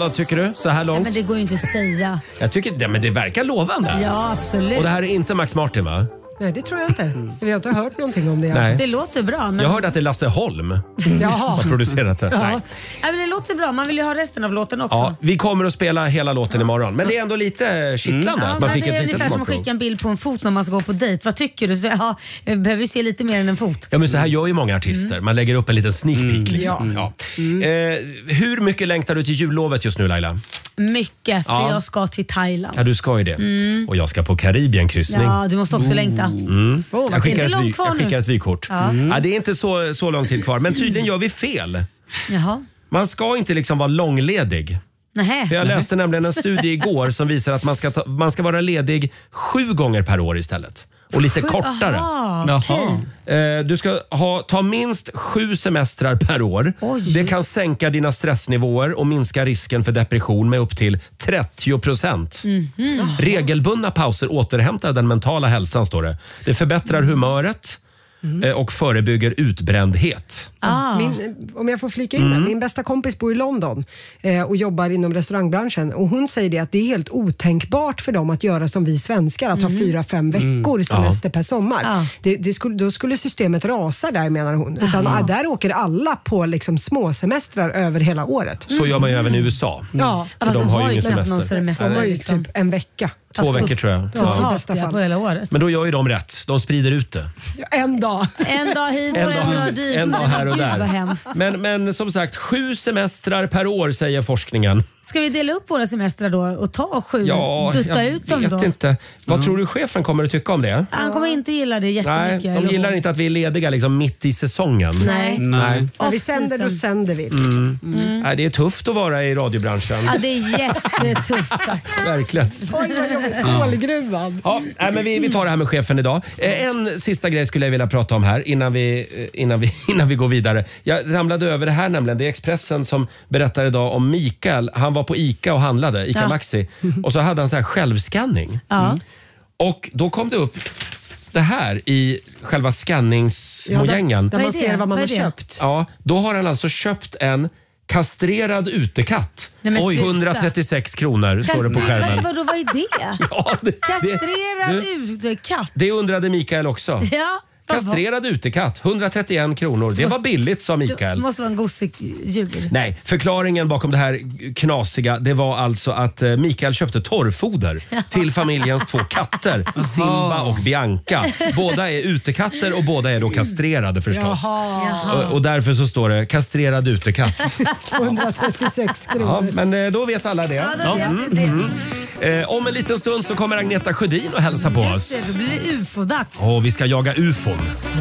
vad tycker du så här långt? Nej, men det går ju inte att säga. Jag tycker det, men det verkar lovande. Ja, absolut. Och det här är inte Max Martin, va? Nej, det tror jag inte. Eller jag har inte hört någonting om det. Nej. Det låter bra. Men... Jag hörde att det är Lasse Holm Jaha. har producerat det. Ja. Nej. Nej, men det låter bra. Man vill ju ha resten av låten också. Ja, vi kommer att spela hela låten imorgon. Men det är ändå lite kittlande Ja, att man men fick det är ett litet ungefär som att smakprov. skicka en bild på en fot när man ska gå på dejt. Vad tycker du? Så, ja, jag behöver ju se lite mer än en fot. Ja, men så här gör ju många artister. Man lägger upp en liten sneak peek. Liksom. Ja. Eh, hur mycket längtar du till jullovet just nu, Laila? Mycket, för Ja. jag ska till Thailand. Ja, du ska ju det. Mm. Och jag ska på Karibien-kryssning. Ja, du måste också längta. Mm. Oh, Jag skickar inte ett, långt vy, kvar jag nu. skickar ett vykort. Ja. Ja, det är inte så, så lång tid kvar. Men tydligen gör vi fel. Jaha. Man ska inte liksom vara långledig. Nähä. För jag läste nämligen en studie igår som visar att man ska, ta, man ska vara ledig sju gånger per år istället. Och lite Sju- kortare. Aha, okej. Eh, Du ska ha, ta minst sju semestrar per år. Oj. Det kan sänka dina stressnivåer och minska risken för depression med upp till trettio procent. Mhm. Regelbundna pauser återhämtar den mentala hälsan, står det. Det förbättrar humöret eh, och förebygger utbrändhet. Ah. Min, om jag får flika in Mm. där, min bästa kompis bor i London eh, och jobbar inom restaurangbranschen och hon säger det att det är helt otänkbart för dem att göra som vi svenskar, att ha fyra, fem veckor Mm. semester per sommar. Ja. Det, det skulle, då skulle systemet rasa där, menar hon. Utan, ah, där åker alla på liksom små semestrar över hela året. Så gör man ju även i U S A. Ja, För Fast de de har har ju ju ingen knappt någon semester. semester. de var ju liksom. typ en vecka. Två Alltså, veckor tror jag. Ja. Totalt bästa ja, fall. på hela året. Men då gör ju de rätt. De sprider ut det. Ja, en dag. En dag hit och En en, dag dag hit, dit. en dag här och Gud, där. vad hemskt. Men, men som sagt, sju semestrar per år säger forskningen. Ska vi dela upp våra semestrar då och ta sju? Ja, Dutta jag ut dem vet då? inte. Vad tror du chefen kommer att tycka om det? Han kommer inte gilla det Nej, jättemycket. de eller gillar hon? inte att vi är lediga liksom mitt i säsongen. Nej. Nej. När vi sänder, då sänder vi. Mm. Nej, det är tufft att vara i radiobranschen. Ja, det är jättetufft faktiskt. Verkligen. Oj, vad jobbigt. Kolgruvan. Ja, nej, men vi, vi tar det här med chefen idag. Eh, En sista grej skulle jag vilja prata om här innan vi, eh, innan vi, innan vi går vidare. Jag ramlade över det här nämligen. Det är Expressen som berättar idag om Mikael. Han var på ICA och handlade, ICA Ja. Maxi. Och så hade han så här självskanning. Ja. Och då kom det upp det här i själva skanningsmojängen. Där Vad är man det? ser vad man Vad har är det? köpt. Ja, då har han alltså köpt en kastrerad utekatt. Nej, men sluta. hundratrettiosex kronor står det på skärmen. Vadå, vad är det? Ja, det, det, Kastrerad du- utekatt. det undrade Mikael också. Ja. Kastrerad utekatt, hundratrettioen kronor. Det var billigt, sa Det Mikael. måste vara en gosedjur. Nej, förklaringen bakom det här knasiga, det var alltså att eh, Mikael köpte torrfoder till familjens två katter, Simba och Bianca. Båda är utekatter och båda är då kastrerade förstås. Jaha. Och, och därför så står det kastrerad utekatt. hundratrettiosex Ja, kronor. men eh, då vet alla det. Ja, då vet vi det. Eh, om en liten stund så kommer Agneta Sjödin och hälsa på Just oss. det, då blir det ufo-dags. Och vi ska jaga ufon.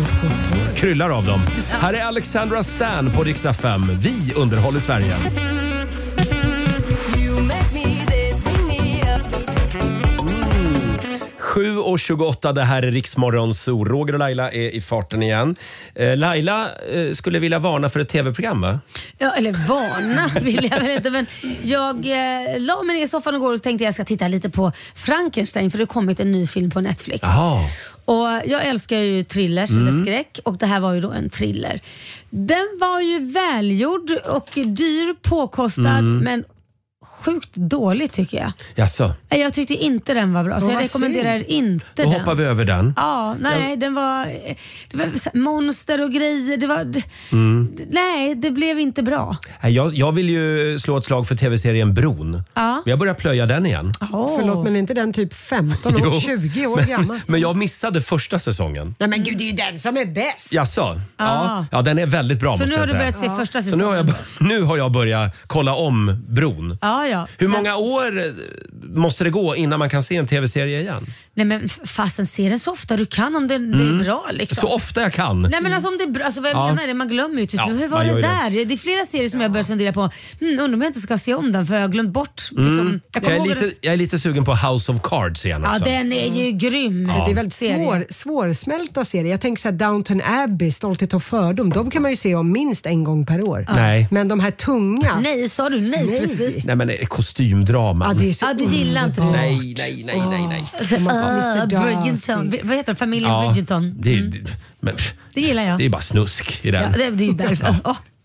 Kryllar av dem. Här är Alexandra Stan på Rix F M. Vi underhåller Sverige. sju och tjugoåtta, det här är Riksmorgon Zoo. Roger och Laila är i farten igen. Eh, Laila eh, skulle vilja varna för ett tv-program, va? Ja, eller vana vill jag väl inte. Men jag eh, la mig ner i soffan igår och tänkte jag ska titta lite på Frankenstein, för det har kommit en ny film på Netflix. Jaha. Och jag älskar ju thrillers Mm. eller skräck, och det här var ju då en thriller. Den var ju välgjord och dyr, påkostad, Mm. men sjukt dålig tycker jag. Jaså? Jag tyckte inte den var bra, så Åh, jag vad rekommenderar synd. inte Då den. hoppar vi över den. Ja, nej, den var, det var så här monster och grejer. Det var, det, nej, det blev inte bra. Nej, Jag, jag vill ju slå ett slag för tv-serien Bron. Ja. Jag börjar plöja den igen. Oh. Förlåt, men är inte den typ femton år, Jo. tjugo år gammal? Men jag missade första säsongen. Nej men gud, det är ju den som är bäst. Jaså? Ja, Ah. ja, den är väldigt bra Så måste nu har jag du säga. börjat se första Så nu säsongen? har, jag, nu har jag börjat kolla om Bron. Ja, ja. Hur Men- många år måste det gå innan man kan se en tv-serie igen? Nej men f- fasen, se den så ofta du kan om det, det är bra liksom. Så ofta jag kan. Nej men alltså om det är bra, alltså vad jag Ja. menar är det, man glömmer ju till Ja, slut. Hur var man det gör ju där? Det är flera serier som jag börjat fundera på. Hmm, undrar om jag inte ska se om den, för jag har glömt bort. Liksom. Jag Jag kommer är, ihåg lite, att- jag är lite sugen på House of Cards igen Ja, också. den är ju grym. Det är väldigt serie. svår, svårsmälta serier. Jag tänker så här, Downton Abbey, Stolthet och fördom. De kan man ju se om minst en gång per år. Nej. Men de här tunga. Nej, sa du nej, Nej. precis? Nej men det är kostymdrama. Ja, det är så Ja, det gillar inte du. underbart. Nej, nej, nej, nej, nej. Alltså, Om man har uh, mister Darcy. Bridgerton. Vad heter det? Familjen Ja, Bridgerton. det, är- Mm. det, men, Det gillar jag. det är bara snusk i den. Ja, det, det är ju därför. Åh,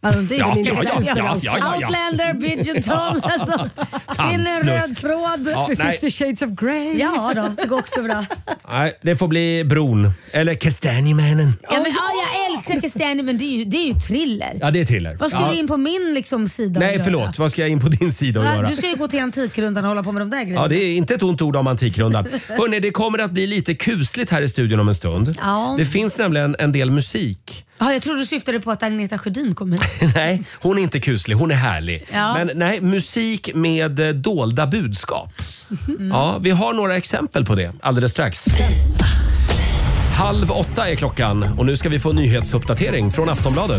Alltså, det är Ja, väl inte ja, ja, superbra. ja, ja, ja, ja. Outlander, Bridgerton, alltså, Kvinnor röd tråd. Ja, nej. Fifty Shades of Grey. Ja då, det går också bra. Nej, det får bli Bron. Eller Kastanjemannen. Ja, men, ja, jag älskar Kastanje, men det är ju, det är ju thriller. Ja, det är thriller. Vad ska ja. du in på min liksom, sida Nej, och göra? förlåt. Vad ska jag in på din sida och Ja, göra? du ska ju gå till Antikrundan och hålla på med de där grejerna. Ja, det är inte ett ont ord om Antikrundan. Hörrni, det kommer att bli lite kusligt här i studion om en stund. Ja. Det finns nämligen en del musik. Ja, jag tror du syftade på att Agneta Sjödin kommer hit. Nej, hon är inte kuslig. Hon är härlig. Ja. Men nej, musik med eh, dolda budskap. Mm. Ja, vi har några exempel på det alldeles strax. Halv åtta är klockan och nu ska vi få en nyhetsuppdatering från Aftonbladet.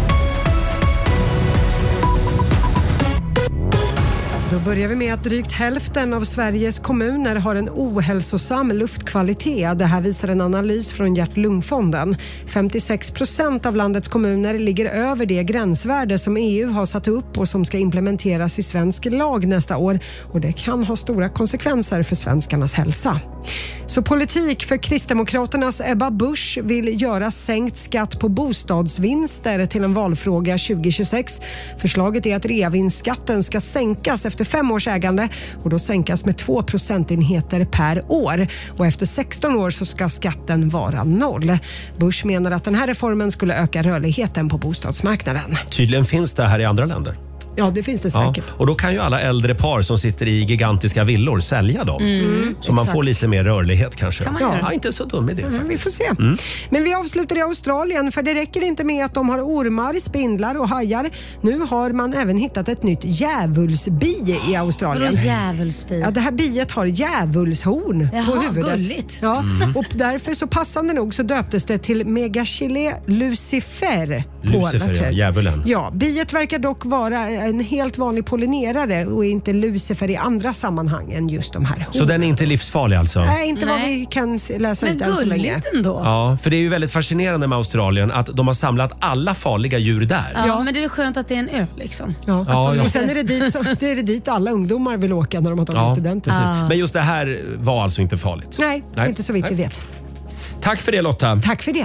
Då börjar vi med att drygt hälften av Sveriges kommuner har en ohälsosam luftkvalitet. Det här visar en analys från Hjärt-Lungfonden. femtiosex procent av landets kommuner ligger över det gränsvärde som E U har satt upp och som ska implementeras i svensk lag nästa år. Och det kan ha stora konsekvenser för svenskarnas hälsa. Så politik för Kristdemokraternas Ebba Busch vill göra sänkt skatt på bostadsvinster till en valfråga tjugo tjugosex. Förslaget är att reavinstskatten ska sänkas efter fem års ägande och då sänkas med två procentenheter per år. Och efter sexton år så ska skatten vara noll. Busch menar att den här reformen skulle öka rörligheten på bostadsmarknaden. Tydligen finns det här i andra länder. Ja, det finns det säkert. Ja, och då kan ju alla äldre par som sitter i gigantiska villor sälja dem. Mm, så man exakt. får lite mer rörlighet kanske. Kan man göra. Ja, inte så dum idé Mm, faktiskt. vi får se. Mm. Men vi avslutar i Australien för det räcker inte med att de har ormar, spindlar och hajar. Nu har man även hittat ett nytt djävulsbi i Australien. Vadå djävulsbi? Ja, det här biet har djävulshorn Jaha, på huvudet. gulligt. Ja, Mm. och därför så passande nog så döptes det till Megachile lucifer. på Lucifer, latin. ja, djävulen. Ja, biet verkar dock vara en helt vanlig pollinerare och är inte Lucifer i andra sammanhang än just de här. Så den är inte livsfarlig alltså? Nej, inte vad Nej. vi kan se- läsa Men ut än så länge. gulligt ändå. Ja, för det är ju väldigt fascinerande med Australien att de har samlat alla farliga djur där. Ja, men det är väl skönt att det är en ö liksom. Ja. Ja, ja. Och sen är det, dit, så, det är det dit alla ungdomar vill åka när de har tagit Ja, studenter. precis. Ah. Men just det här var alltså inte farligt? Nej, Nej. inte så vitt Nej. vi vet. Tack för det Lotta. Tack för det.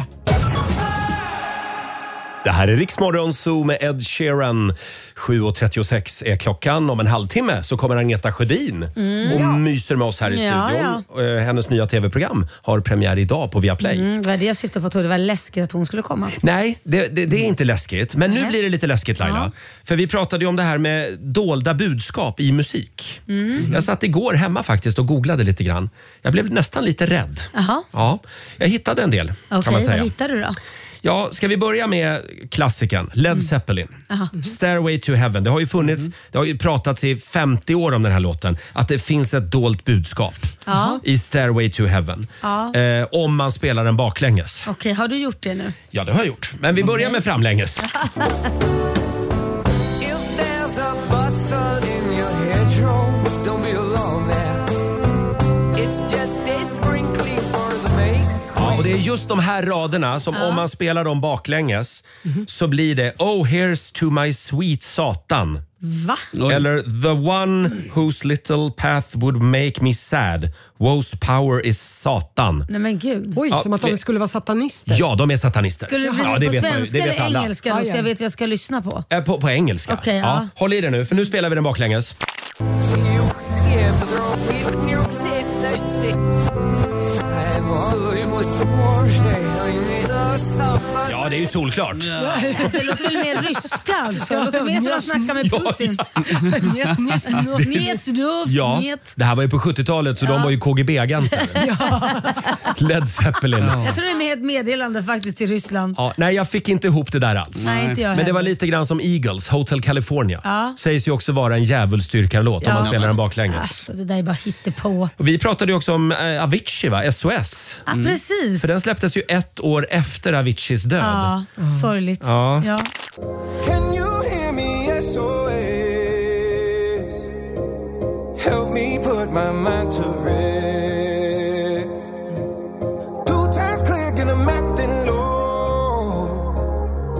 Det här är Riksmorgon Zoo med Ed Sheeran. sju och trettiosex är klockan. Om en halvtimme så kommer Agneta Sjödin och myser med oss här i Ja, studion. Eh, Hennes nya tv-program har premiär idag på Viaplay. Mm, det var det jag syftade på. Jag trodde det var läskigt att hon skulle komma. Nej, det, det, det är inte läskigt. Men nu Nej. blir det lite läskigt Laila. Ja. För vi pratade ju om det här med dolda budskap i musik. Mm. Jag satt igår hemma faktiskt och googlade lite grann. Jag blev nästan lite rädd. Jaha, Ja, jag hittade en del kan okej. man Vad säga. hittade du då? Ja, ska vi börja med klassikern Led Zeppelin. Aha. Stairway to Heaven. Det har ju funnits, det har ju pratats i femtio år om den här låten. Att det finns ett dolt budskap Ja. i Stairway to Heaven. Ja. Eh, om man spelar den baklänges. Okej, har du gjort det nu? Ja, det har jag gjort. Men vi börjar med framlänges. Ja, och det är just de här raderna som om man spelar dem baklänges så blir det Oh here's to my sweet satan. Va? Eller the one whose little path would make me sad. Whose power is satan. Nej men gud. Oj, Ja, som att de det- skulle vara satanister. Ja, de är satanister. Skulle det bli ja, på vet man ju. svenska Det vet eller alla. engelska då, Ja, så ja. jag vet vad jag ska lyssna på? Eh, På, på engelska. Okej, ja. Håll i det nu, för nu spelar vi den baklänges. Ja, det är ju solklart. Alltså, det låter väl mer ryska alltså. Det låter mer som att snacka med Ja, Putin. Njet, snus, Ja, njet. det här var ju på sjuttiotalet så de var ju K G B-agenter. Led Zeppelin. Ja. Jag tror det är med ett meddelande faktiskt till Ryssland. Nej, jag fick inte ihop det där alls. Nej, inte jag Men det heller. var lite grann som Eagles, Hotel California. Ja. Sägs ju också vara en djävulsdyrkarlåt om Ja. man spelar den baklänges. Alltså, det där är bara hittepå. Och vi pratade ju också om eh, Avicii, va? S O S. Ja, precis. För den släpptes ju ett år efter Aviciis död. Ja, sorgligt. Ja. Ja. Can you hear me? S O S. Help me put my mind to rest. Two times clear, and I'm acting low.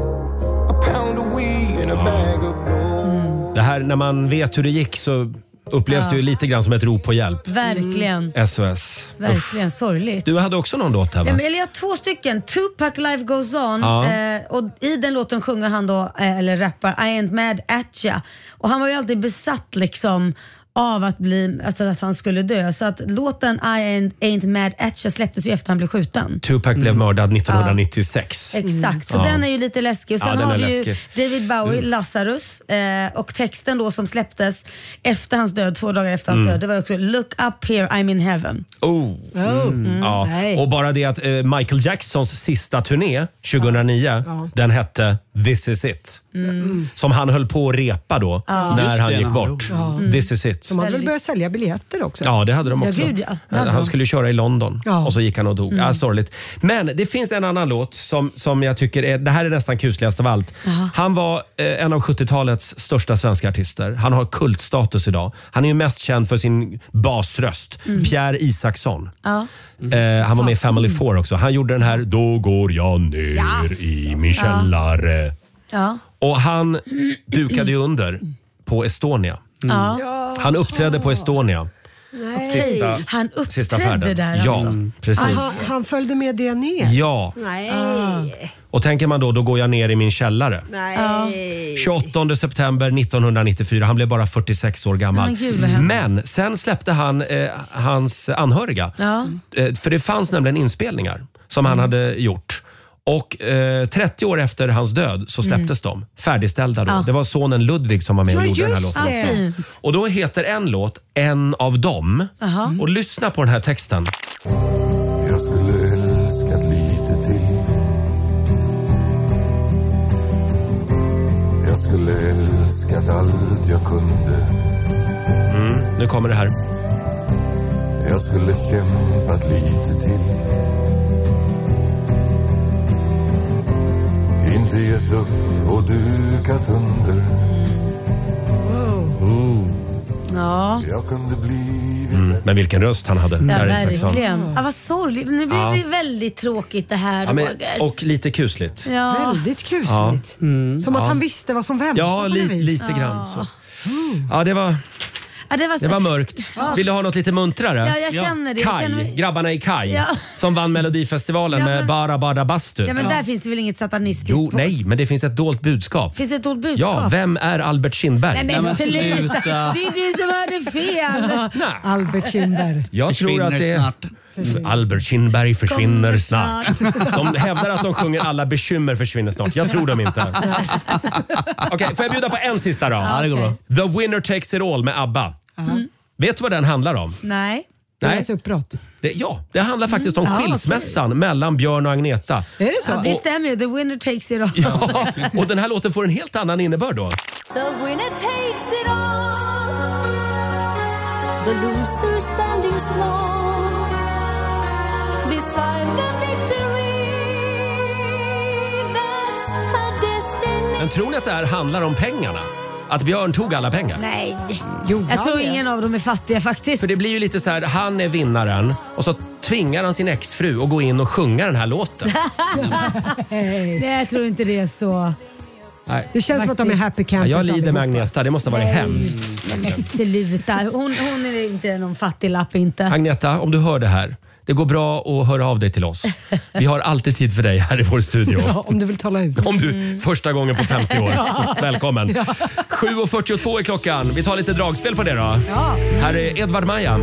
A pound of weed and a bag of blow. Det här, när man vet hur det gick så upplevs det ju lite grann som ett rop på hjälp. Verkligen. S O S. Verkligen sorgligt. Du hade också någon låt här va? Ja, men, eller jag har två stycken. Tupac Life Goes On. Ja. Eh, och i den låten sjunger han då, eh, eller rappar, I ain't mad at ya. Och han var ju alltid besatt liksom av att, bli, alltså att han skulle dö. Så att låten I ain't, ain't mad at ya släpptes ju efter han blev skjuten. Tupac mm. blev mördad nittonhundranittiosex. Ja. Exakt, så ja. den är ju lite läskig. Och sen ja, har vi läskig. ju David Bowie, mm. Lazarus. Eh, och texten då som släpptes efter hans död, två dagar efter hans mm. död, det var också Look up here, I'm in heaven. Oh. oh. Mm. Ja. Och bara det att eh, Michael Jacksons sista turné tjugohundranio, ja. den hette This is it. Mm. Som han höll på att repa då ja. när han gick bort. Ja. This is it. De hade väl börjat sälja biljetter också? Ja, det hade de också. Ja, gud, ja. Han skulle ju köra i London ja. och så gick han och dog. Mm. Ja, sorgligt. Men det finns en annan låt som, som jag tycker är, det här är nästan kusligast av allt. Aha. Han var eh, en av sjuttiotalets största svenska artister. Han har kultstatus idag. Han är ju mest känd för sin basröst. Mm. Pierre Isaksson. Ja. Mm. Eh, han var med i Family Four också. Han gjorde den här Då går jag ner yes. i min källare. Ja. Och han dukade ju under på Estonia. Mm. Ja. Han uppträdde på Estonia. Nej. Sista, han uppträdde sista färden. där ja, alltså. Precis. Aha, han följde med det ner? Ja. Nej. Ah. Och tänker man då, då går jag ner i min källare. Nej. tjugoåttonde september nittonhundranittiofyra. Han blev bara fyrtiosex år gammal. Men, Gud, Men sen släppte han eh, hans anhöriga. Ja. Eh, för det fanns nämligen inspelningar som han hade gjort. Och eh, trettio år efter hans död så släpptes mm. de. Färdigställda då. Ja. Det var sonen Ludvig som var med och ja, gjorde den här låten. Det. Och då heter en låt En av dem. Aha. Och lyssna på den här texten. Jag skulle älskat lite till. Jag skulle älskat allt jag kunde. Mm, nu kommer det här. Jag skulle kämpat lite till. Inte gett upp och dukat under. Ooh. Ja. Jag kunde blivit mm, men vilken röst han hade. Ja, där verkligen. Ja, vad sorgligt. Nu blir det ja. väldigt tråkigt det här, ja, men, Roger. och lite kusligt. Ja. Väldigt kusligt. Ja. Mm. Som att ja. han visste vad som väntade. Ja, li- lite ja. grann så. Ja, det var... Ja, det, var så... det var mörkt. Ja. Vill du ha något lite muntrare? Ja, jag känner det. Kaj, jag känner mig... grabbarna i Kaj, ja. som vann Melodifestivalen ja, men... med Bara Bara Bastu. Ja, men där finns det väl inget satanistiskt Jo, på. Nej, men det finns ett dolt budskap. Finns det ett dolt budskap? Ja, vem är Albert Kindberg? Nej, men sluta. Det är du som hörde fel. Nej. Albert Kindberg. Jag försvinner tror att det är... snart. Albert Kindberg försvinner snart. De hävdar att de sjunger alla bekymmer försvinner snart. Jag tror de inte. Okej, okay, får jag bjuda på en sista då? Ja, det går bra. The Winner Takes It All med ABBA. Mm. Vet du vad den handlar om? Nej. Deras uppbrott. Det, ja, det handlar faktiskt om skilsmässan okay. mellan Björn och Agneta. Är det så? Ja, det stämmer ju. The winner takes it all. Ja, och den här låten får en helt annan innebörd då. The winner takes it all. The loser standing small beside the victory. That's her destiny. Men tror ni att det här handlar om pengarna? Att Björn tog alla pengar? Nej, jo, jag tror ingen av dem är fattiga faktiskt. För det blir ju lite så här, han är vinnaren och så tvingar han sin exfru att gå in och sjunga den här låten. Nej, jag tror inte det är så. Nej. Det känns faktiskt som att de är happy campers. Ja, jag lider med Agneta, det måste ha varit Nej. hemskt. Nej, men sluta, hon, hon är inte någon fattig lapp inte. Agneta, om du hör det här, det går bra att höra av dig till oss. Vi har alltid tid för dig här i vår studio. Ja, om du vill tala ut. Om du mm. första gången på femtio år. Ja. Välkommen. Ja. sju och fyrtiotvå är klockan. Vi tar lite dragspel på det då. Ja. Här är Edvard Maja.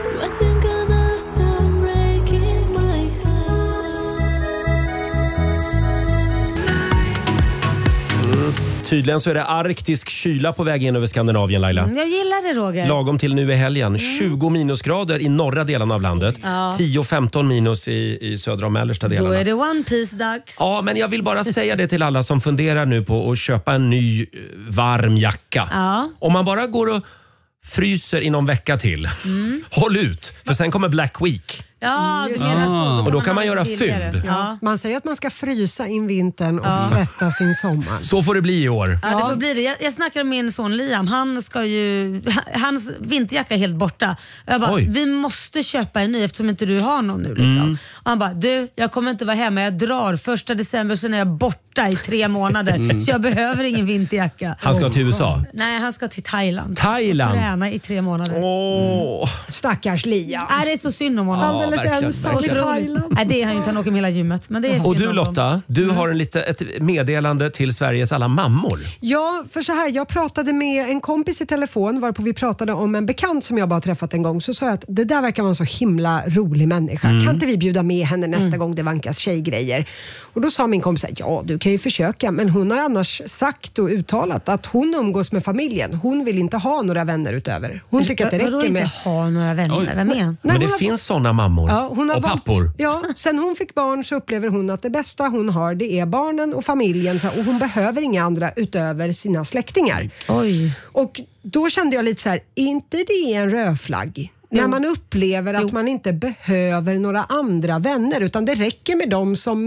Tydligen så är det arktisk kyla på väg in över Skandinavien, Laila. Mm, jag gillar det, Roger. Lagom till nu i helgen. Mm. tjugo minusgrader i norra delen av landet. Ja. tio femton minus i, i södra och mellersta delarna. Då är det One Piece-dags. Ja, men jag vill bara säga det till alla som funderar nu på att köpa en ny varm jacka. Ja. Om man bara går och fryser i någon vecka till. Mm. Håll ut, för sen kommer Black Week. Ja, du menar så. Och då kan man göra billigare. fynd. Ja. Man säger att man ska frysa in vintern och Ja. svetta sin sommar. Så får det bli i år. Ja, det får bli det. Jag, jag snackade med min son Liam. Han ska ju, hans vinterjacka är helt borta. Jag bara, Oj. vi måste köpa en ny eftersom inte du har någon nu. Liksom. Mm. Och han bara, du, jag kommer inte vara hemma. Jag drar första december, så är jag borta i tre månader. Mm. Så jag behöver ingen vinterjacka. Han ska till U S A. Nej, han ska till Thailand. Thailand? Och träna i tre månader. Åh. Stackars Liam. Nej, det är så synd om honom. Alldeles verkligen, ensam i verkligen. Thailand. Nej, det är han ju inte. Han åker med hela gymmet. Men det är synd Och du om honom. Lotta, du har en lite, ett meddelande till Sveriges alla mammor. Ja, för så här, jag pratade med en kompis i telefon varpå vi pratade om en bekant som jag bara träffat en gång. Så sa jag att det där verkar vara en så himla rolig människa. Mm. Kan inte vi bjuda med henne nästa gång det vankas tjejgrejer? Och då sa min kompis, ja du kan ju försöka, men hon har annars sagt och uttalat att hon umgås med familjen. Hon vill inte ha några vänner utöver. Hon tycker att det Vadå räcker inte med... ha några vänner? Oj. Vem är? Nej, Men det hon har- finns såna mammor Ja, hon har och valt- pappor. Ja, sen hon fick barn så upplever hon att det bästa hon har det är barnen och familjen så- och hon behöver inga andra utöver sina släktingar. Oj. Och då kände jag lite så här, är inte det en rödflagg? När man upplever att man inte behöver några andra vänner utan det räcker med dem som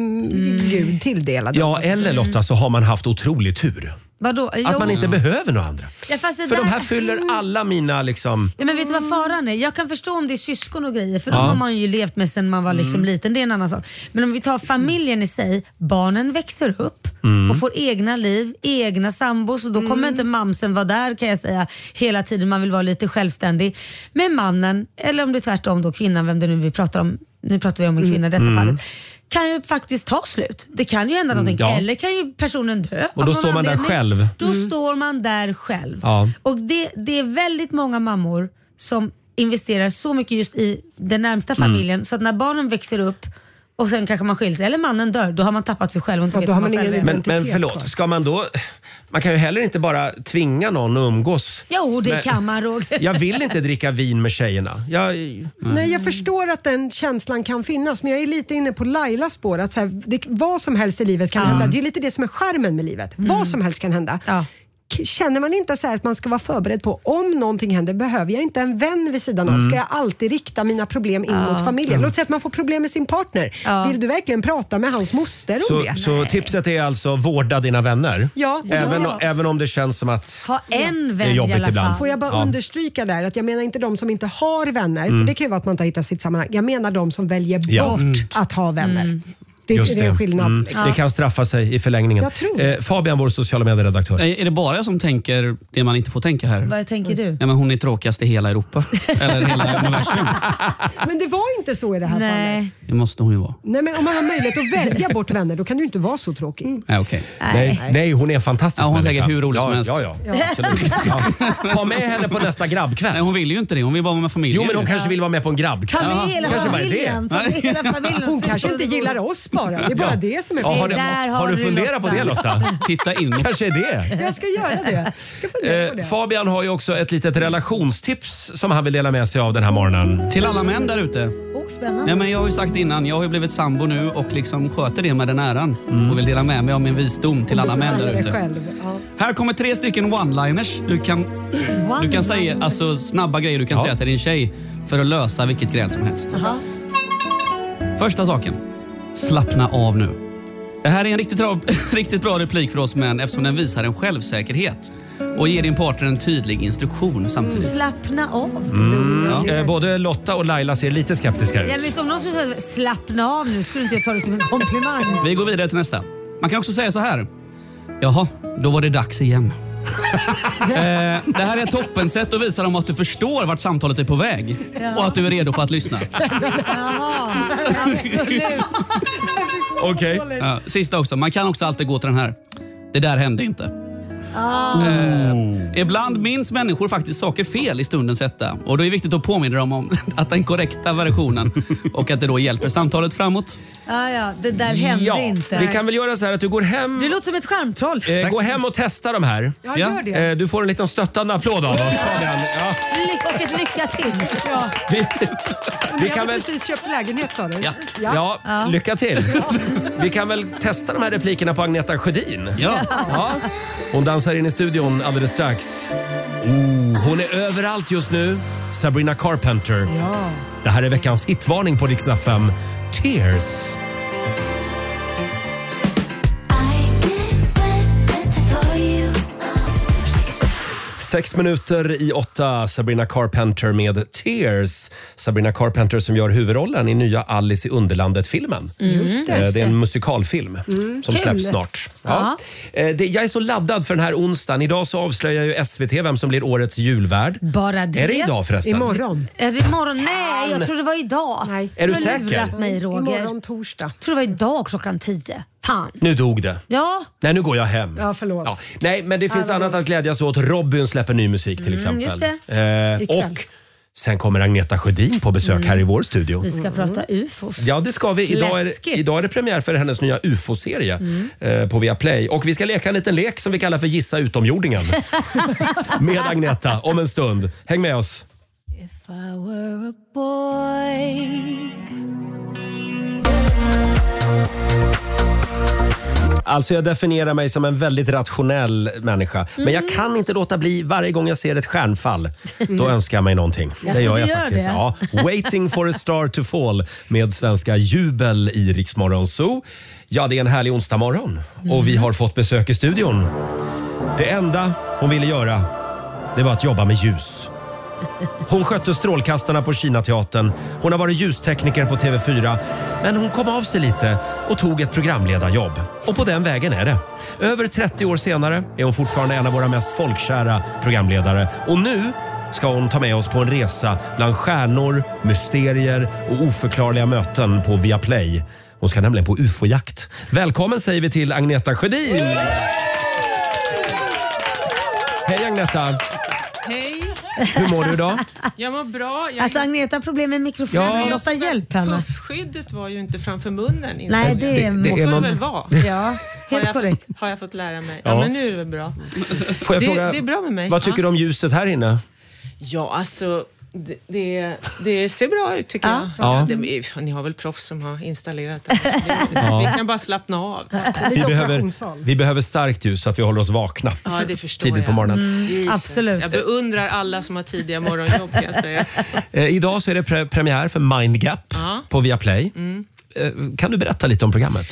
Gud tilldelade. Ja, eller Lotta, så har man haft otrolig tur. Vadå? Att Jo. man inte behöver några andra. Ja, fast det För där... de här fyller alla mina liksom... Ja, men vet du vad faran är? Jag kan förstå om det är syskon och grejer för Ja. de har man ju levt med sen man var liksom Mm. liten. Det är en annan sak. Men om vi tar familjen i sig. Barnen växer upp Mm. och får egna liv, egna sambos och då kommer inte mamsen vara där kan jag säga hela tiden. Man vill vara lite självständig. Men mannen, eller om det är tvärtom då kvinnan, vem det nu vi pratar om. Nu pratar vi om en kvinna i detta Mm. fallet. Kan ju faktiskt ta slut. Det kan ju hända någonting. ja. Eller kan ju personen dö. Och av då någon står man där anledning. själv. Då står man där själv. Ja. Och det, det är väldigt många mammor som investerar så mycket just i den närmsta familjen så att när barnen växer upp och sen kanske man skiljer sig eller mannen dör, då har man tappat sig själv och inte Ja, vet då vad har man man själv ingen är. Men, men förlåt, ska man då... Man kan ju heller inte bara tvinga någon att umgås. Jo, det Men- kan man Roger. Jag vill inte dricka vin med tjejerna. Jag... Nej, jag förstår att den känslan kan finnas men jag är lite inne på Lailas spår att så här, det, vad som helst i livet kan Ja. hända. Det är lite det som är charmen med livet. Vad som helst kan hända. Ja. K- Känner man inte så här att man ska vara förberedd på om någonting händer, behöver jag inte en vän vid sidan av? Ska jag alltid rikta mina problem in Ja. mot familjen? Låt säga att man får problem med sin partner. Ja. Vill du verkligen prata med hans moster om Så, det? så tipset är alltså vårda dina vänner. Ja. Även, Ja. även om det känns som att... Ha en Det är vän i jobbigt alla ibland. fall. Får jag bara Ja. understryka där att jag menar inte de som inte har vänner, Mm. för det kan ju vara att man inte har hittat sitt sammanhang. Jag menar de som väljer Ja. bort Mm. att ha vänner. Det, Just det är en skillnad. Mm. Liksom. Det kan straffa sig i förlängningen. Jag tror. Eh, Fabian, vår sociala medieredaktör. Är det bara jag som tänker det man inte får tänka här? Vad tänker du? Ja, men hon är tråkigast i hela Europa. Eller hela universum. Men det var inte så i det här fallet. Nej. Det måste hon ju vara. Nej, men om man har möjlighet att välja bort vänner, då kan du inte vara så tråkig. Ja, okej. Nej, nej, hon är en fantastisk Ja, hon är människa. säkert hur rolig ja, som helst. Ja, ja, absolut. Ja. Ta med henne på nästa grabbkväll. Nej, hon vill ju inte det. Hon vill bara vara med familjen. Jo, men hon ju. kanske vill vara med på en grabbkväll. Ta med hela kanske bara är familjen. Ta med hela familjen. Hon kanske inte gillar oss bara. Det är bara Ja. det som är Ja, har, Det du, där har har du du, funderat på Lotta. det Lotta? Titta in. Kanske är det. Jag ska göra det. Ska fundera på det. Eh, Fabian har ju också ett litet relationstips som han vill dela med sig av den här morgonen. Till alla män där ute. Oh, spännande. Ja, men jag har ju sagt innan, jag har ju blivit sambo nu och liksom sköter det med den äran. Och vill dela med mig av min visdom till alla Du får män säga där det ute. själv. Ja. Här kommer tre stycken one-liners. Du kan, du kan säga alltså, snabba grejer du kan Ja. säga till din tjej för att lösa vilket gräl som helst. Jaha. Första saken. Slappna av nu. Det här är en riktigt bra, riktigt bra replik för oss män eftersom den visar en självsäkerhet och ger din partner en tydlig instruktion samtidigt. Slappna av. Ja. Eh, både Lotta och Laila ser lite skeptiska ut. Jag vet, om någon skulle säga slappna av nu skulle inte jag ta det som en komplimang. Vi går vidare till nästa. Man kan också säga så här. Jaha, då var det dags igen. eh, det här är ett toppensätt att visa dem att du förstår vart samtalet är på väg och att du är redo på att lyssna. Jaha, absolut. Okej. Ja, sista också. Man kan också alltid gå till den här. Det där hände inte. Ah. Eh, ibland minns människor faktiskt saker fel i stundens hetta. Och då är det viktigt att påminna dem om att den korrekta versionen och att det då hjälper samtalet framåt. Ja, ja, det där hände Ja, inte. vi kan väl göra så här att du går hem. Du låter som ett skärmtroll. Eh, gå hem och testa de här. Ja, gör det. Eh, du får en liten stöttande applåd av oss, Fabian. Ja. Lyck och ett lycka till. Ja. Vi, vi Vi kan har väl... precis köpt lägenhet sa du? Ja. Ja, Ja. lycka till. Vi kan väl testa de här replikerna på Agneta Sjödin. Ja. Ja. Hon dansar in i studion alldeles strax. Oh, hon är överallt just nu. Sabrina Carpenter. Ja. Det här är veckans hitvarning på Rix F M. Tears. Sex minuter i åtta, Sabrina Carpenter med Tears. Sabrina Carpenter som gör huvudrollen i nya Alice i Underlandet-filmen. Mm. Just det, Eh, just Det är en det. musikalfilm Mm. som Kul. släpps snart. Ja. Eh, det, jag är så laddad för den här onsdagen. Idag så avslöjar ju S V T vem som blir årets julvärd. Bara det. Är det idag förresten? Imorgon. Är det imorgon? Nej, jag tror det var idag. Nej. Är du har säker? lurat mig, Roger. Imorgon torsdag. Jag tror det var idag klockan tio. Fan. Nu dog det. Ja. Nej, nu går jag hem. Ja, förlåt. Ja. Nej, men det finns Ja, annat att glädjas åt. Robin släpper ny musik till Mm, exempel. just det. Eh, Ikväll. och sen kommer Agneta Sjödin på besök här i vår studio. Vi ska prata ufos. Ja, det ska vi. Idag är, Läskigt. idag är det premiär för hennes nya U F O-serie Mm. eh, på Viaplay. Och vi ska leka en liten lek som vi kallar för Gissa utomjordingen. Med Agneta om en stund. Häng med oss. If I were a boy. Alltså jag definierar mig som en väldigt rationell människa. Men jag kan inte låta bli varje gång jag ser ett stjärnfall. Då önskar jag mig någonting. Ja, Det så gör du jag gör faktiskt. det? Ja. Waiting for a star to fall med svenska Jubel i Rix Morgon Zoo. Ja, det är en härlig onsdagmorgon och vi har fått besök i studion. Det enda hon ville göra, det var att jobba med ljus. Hon skötte strålkastarna på Kinateatern. Hon har varit ljustekniker på T V fyra. Men hon kom av sig lite och tog ett programledarjobb. Och på den vägen är det. Över trettio år senare är hon fortfarande en av våra mest folkkära programledare. Och nu ska hon ta med oss på en resa bland stjärnor, mysterier och oförklarliga möten på Viaplay. Hon ska nämligen på U F O-jakt. Välkommen säger vi till Agneta Sjödin! Hej Agneta! Hej! Hur mår du idag? Jag mår bra. Jag Alltså Agneta har problem med mikrofonen. Ja. Lotta, hjälp henne. Puffskyddet var ju inte framför munnen. Nej, det, Det- det måste är Så någon- det väl vara. Ja, Har helt jag, korrekt. fått, har jag fått lära mig. Ja, Ja. men nu är det väl bra. Får jag det, fråga, det är bra med mig. vad tycker ja. du om ljuset här inne? Ja, alltså det, det, det ser bra ut tycker Ja. jag. Ja. Ja. Det, ni har väl proffs som har installerat det. Vi, Ja. vi kan bara slappna av. Vi behöver, vi behöver starkt ljus så att vi håller oss vakna Ja, det förstår tidigt på jag. morgonen. Jesus. absolut. Jag beundrar alla som har tidiga morgonjobb kan jag säga. Eh, idag så är det pre- premiär för Mind Gap Ja. på Viaplay. Mm. Eh, kan du berätta lite om programmet?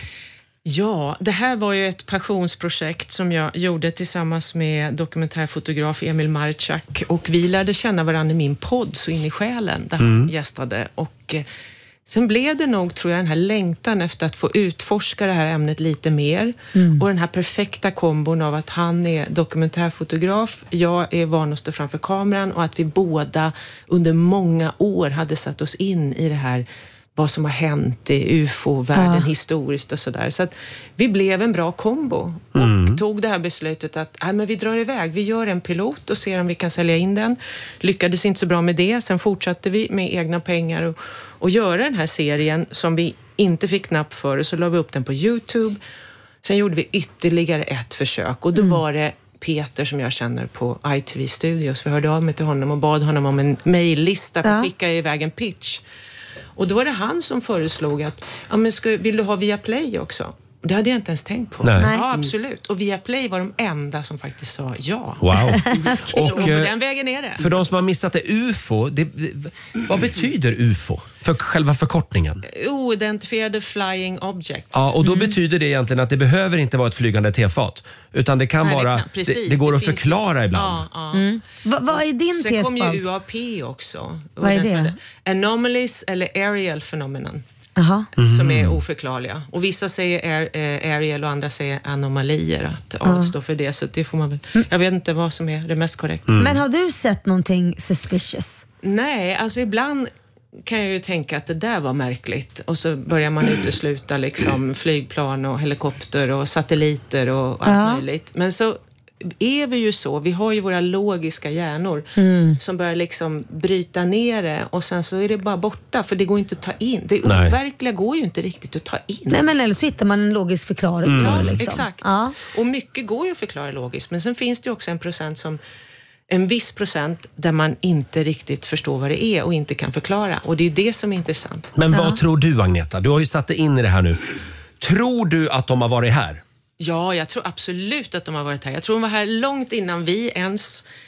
Ja, det här var ju ett passionsprojekt som jag gjorde tillsammans med dokumentärfotograf Emil Marchak och vi lärde känna varandra i min podd Så in i själen där han Mm. gästade och eh, sen blev det nog, tror jag, den här längtan efter att få utforska det här ämnet lite mer Mm. och den här perfekta kombon av att han är dokumentärfotograf, jag är van att stå framför kameran och att vi båda under många år hade satt oss in i det här vad som har hänt i U F O-världen Ja. historiskt och sådär. Så att vi blev en bra kombo och Mm. tog det här beslutet att nej, men vi drar iväg, vi gör en pilot och ser om vi kan sälja in den. Lyckades inte så bra med det, sen fortsatte vi med egna pengar och, och göra den här serien som vi inte fick napp för och så la vi upp den på YouTube. Sen gjorde vi ytterligare ett försök och då var det Peter som jag känner på I T V Studios. Vi hörde av mig till honom och bad honom om en mejllista för att Ja. skicka iväg en pitch. Och då var det han som föreslog att, ja men ska, vill du ha Viaplay också? Och det hade jag inte ens tänkt på. Nej. Ja, absolut. Och Viaplay var de enda som faktiskt sa ja. Wow. Så Och, på eh, den vägen är det. för de som har missat det, U F O, det, det, vad betyder U F O? För själva förkortningen? Oidentifierade flying objects. Ja, och då betyder det egentligen att det behöver inte vara ett flygande tefat. Utan det kan Nej, det vara, kan- det, precis, det går det att finns- förklara ibland. Ja, ja. Mm. Va, vad är din Sen tes kom på ju allt? U A P också. Vad är det? Anomalies eller aerial phenomenon. Jaha. Som är oförklarliga. Och vissa säger air, eh, aerial och andra säger anomalier. Att A står för det. Så det får man väl... Jag vet inte vad som är det mest korrekta. Men har du sett någonting suspicious? Nej, alltså ibland kan jag ju tänka att det där var märkligt. Och så börjar man utesluta liksom flygplan och helikopter och satelliter och allt Ja. möjligt. Men så är vi ju så, vi har ju våra logiska hjärnor som börjar liksom bryta ner det och sen så är det bara borta för det går inte att ta in. Det Nej. overkliga går ju inte riktigt att ta in. Nej, men eller så hittar man en logisk förklaring. Ja, på det, liksom. exakt. Ja. Och mycket går ju att förklara logiskt, men sen finns det ju också en procent som en viss procent där man inte riktigt förstår vad det är och inte kan förklara. Och det är ju det som är intressant. Men vad tror du Agneta? Du har ju satt dig in i det här nu. Tror du att de har varit här? Ja, jag tror absolut att de har varit här. Jag tror de var här långt innan vi ens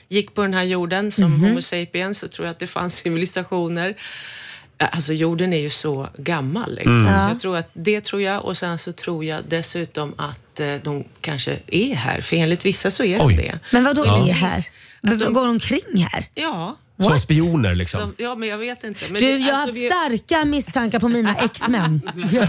gick på den här jorden som Mhm. Homo sapiens, så tror jag att det fanns civilisationer. Alltså jorden är ju så gammal liksom. Mm. Så Ja. jag tror att det tror jag, och sen så tror jag dessutom att eh, de kanske är här, för enligt vissa så är de Oj. det. Men vad då Ja. är här? Att de- Går de omkring här? Ja. Som What? spioner liksom. Så, ja, men jag vet inte. Men Du, det, jag har alltså, haft vi- starka misstankar på mina ex-män.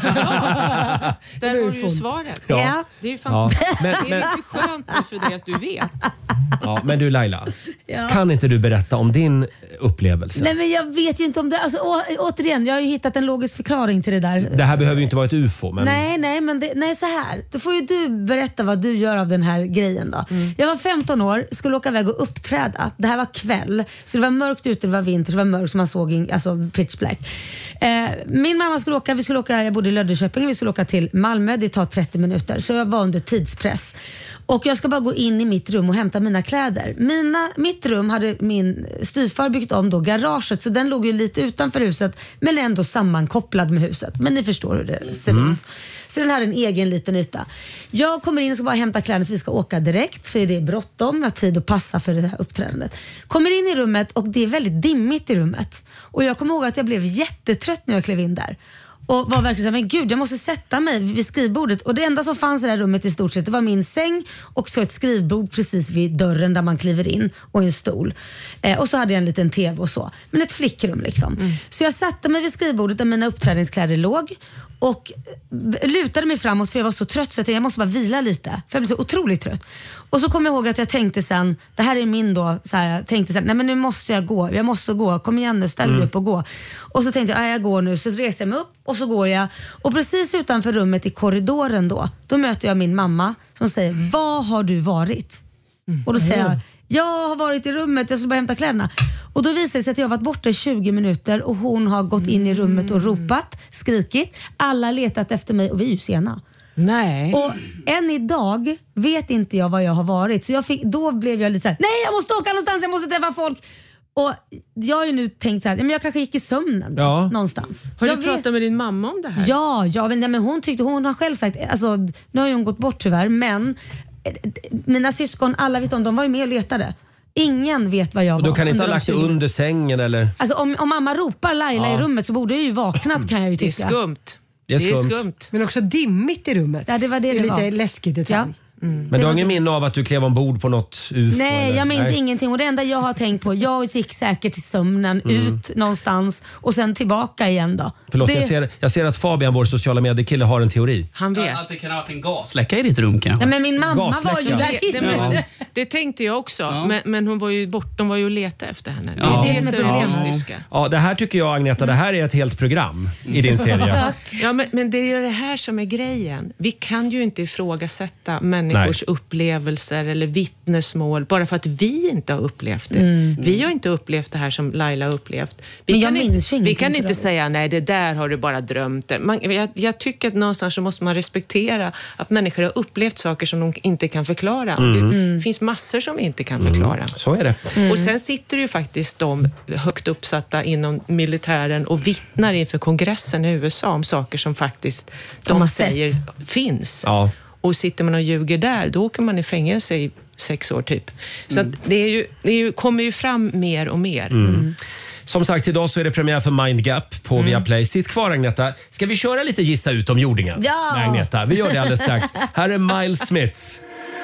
Där har du ju svaret. Ja. Ja. Det är ju Ja. fantastiskt. Men- det är men- lite skönt nu för dig att du vet. Ja, men du Laila, Ja. kan inte du berätta om din upplevelse? Nej, men jag vet ju inte om det... Alltså, å, återigen, jag har ju hittat en logisk förklaring till det där. Det här behöver ju inte vara ett ufo. Men... Nej, nej, men det, nej, så här. Då får ju du berätta vad du gör av den här grejen då. Jag var femton år, skulle åka iväg och uppträda. Det här var kväll, så det var mörkt ute, det var vinter, det var mörkt så man såg in, alltså pitch black. Eh, min mamma skulle åka, vi skulle åka, jag bodde i Löddeköping, vi skulle åka till Malmö, det tar trettio minuter. Så jag var under tidspress. Och jag ska bara gå in i mitt rum och hämta mina kläder. Mina, mitt rum hade min styvfar byggt om då garaget, så den låg ju lite utanför huset men ändå sammankopplad med huset. Men ni förstår hur det ser Mm. ut. Så den hade en egen liten yta. Jag kommer in och ska bara hämta kläder för vi ska åka direkt, för det är bråttom, jag har tid att passa för det här uppträdandet. Kommer in i rummet och det är väldigt dimmigt i rummet. Och jag kommer ihåg att jag blev jättetrött när jag klev in där. Och var verkligen så här, men gud, jag måste sätta mig vid skrivbordet. Och det enda som fanns i det här rummet i stort sett, det var min säng och så ett skrivbord precis vid dörren där man kliver in och en stol. Eh, och så hade jag en liten tv och så. Men ett flickrum liksom. Mm. Så jag satte mig vid skrivbordet där mina uppträdningskläder låg och lutade mig framåt för jag var så trött så att jag måste bara vila lite. För jag blev så otroligt trött. Och så kom jag ihåg att jag tänkte sen, det här är min då, så här, tänkte sen, nej men nu måste jag gå, jag måste gå, kom igen nu, ställ dig Mm. upp och gå. Och så tänkte jag, ja, jag går nu, så reser jag mig upp och så går jag. Och precis utanför rummet i korridoren då, då möter jag min mamma som säger, var har du varit? Och då säger jag, jag har varit i rummet, jag ska bara hämta kläderna. Och då visar det sig att jag har varit borta i tjugo minuter och hon har gått in i rummet och ropat, skrikit. Alla har letat efter mig och vi är ju sena. Nej. Och än idag vet inte jag var jag har varit. Så jag fick, då blev jag lite så här: nej jag måste åka någonstans, jag måste träffa folk. Och jag har ju nu tänkt så här, men jag kanske gick i sömnen Ja. någonstans. Har jag du pratat med din mamma om det här? Ja, ja men, men hon tyckte, hon har själv sagt, alltså, nu har ju hon gått bort tyvärr, men eh, mina syskon, alla vet om, de var ju med och letade. Ingen vet vad jag Och var. du kan inte under ha de lagt det tjugo under sängen eller? Alltså om, om mamma ropar Laila Ja. i rummet så borde jag ju vaknat kan jag ju Det är tycka. skumt. Det är Det är skumt. skumt. Men också dimmigt i rummet. Ja, det var det det är var. lite läskig detalj. Men du har ingen minne av att du klev ombord på något ufo? Nej, eller? jag minns Nej. ingenting och det enda jag har tänkt på, jag gick säkert till sömnen, Mm. ut någonstans och sen tillbaka igen då. Förlåt, det, jag, ser, jag ser att Fabian, vår sociala mediekille, har en teori. Han vet. Att det kan ha varit en gasläcka i ditt rum kanske? Nej, men min mamma var ju där Det, det, inne. men, det tänkte jag också, men, men hon var ju bort, de var ju och letade efter henne. Ja. Det är det som är det Ja. mystiska. Ja, det här tycker jag, Agneta, det här är ett helt program i din serie. Ja, men, men det är det här som är grejen. Vi kan ju inte ifrågasätta människors Nej. upplevelser eller vittnesmål bara för att vi inte har upplevt det. Mm. Vi har inte upplevt det här som Laila har upplevt. Vi Men jag kan minns inte, ju vi ingenting kan för inte det. säga nej, det där har du bara drömt det. Man, jag, jag tycker att någonstans så måste man respektera att människor har upplevt saker som de inte kan förklara. Mm. Det finns massor som vi inte kan förklara. Så är det. Och sen sitter ju faktiskt de högt uppsatta inom militären och vittnar inför kongressen i U S A om saker som faktiskt de, har säger finns. Ja. Och sitter man och ljuger där, då åker man i fängelse i sex år typ. Så att det, är ju, det är ju, kommer ju fram mer och mer. Mm. Som sagt, idag så är det premiär för Mind Gap på Viaplay. Sitt kvar, Agneta. Ska vi köra lite gissa ut om jordingen? Ja! Med Agneta. Vi gör det alldeles strax. Här är Miles Smiths.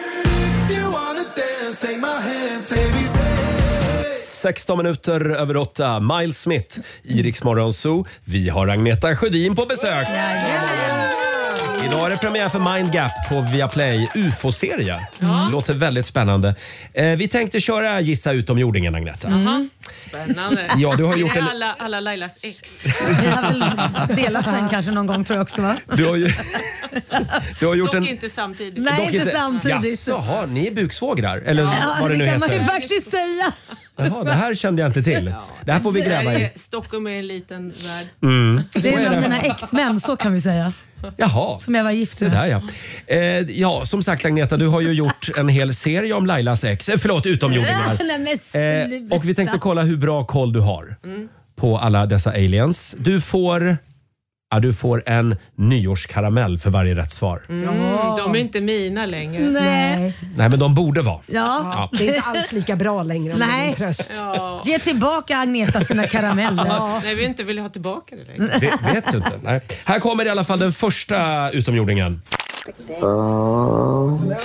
sexton minuter över åtta. Miles Smith i Rix Morgon Zoo. Vi har Agneta Sjödin på besök. Idag är det premiär för Mind Gap på Viaplay, U F O-serie. Ja. Låter väldigt spännande. Eh, vi tänkte köra Gissa utomjordingen, Agneta. Jaha, spännande. Ja, du har gjort är det en- alla, alla Lailas ex. Jag har väl delat den kanske någon gång tror jag också va? Du har ju du har gjort Dock en... inte samtidigt. Nej, inte samtidigt. Jaså, har ni är buksvågrar? Eller Ja, vad det det nu kan man ju heter. faktiskt säga. Jaha, det här kände jag inte till. Det här får vi gräva i. Sverige, Stockholm är en liten värld. Mm. Det är en av mina ex-män, så kan vi säga. Jaha. Som jag var gift Se med. där ja. Eh, ja, som sagt Agneta, du har ju gjort en hel serie om Lailas ex. Eh, förlåt, utomjordingar. Nej, men sluta. Eh, och vi tänkte kolla hur bra koll du har på alla dessa aliens. Du får Ja, du får en nyårskaramell för varje rätt svar. Mm, de är inte mina längre. Nej. Nej, men de borde vara. Ja. Det är inte alls lika bra längre om Nej. det är en tröst. Ja. Ge tillbaka Agneta sina karameller. Ja. Nej, vi inte vill ha tillbaka det längre. Det vet du inte. Nej. Här kommer i alla fall den första utomjordingen. Phone.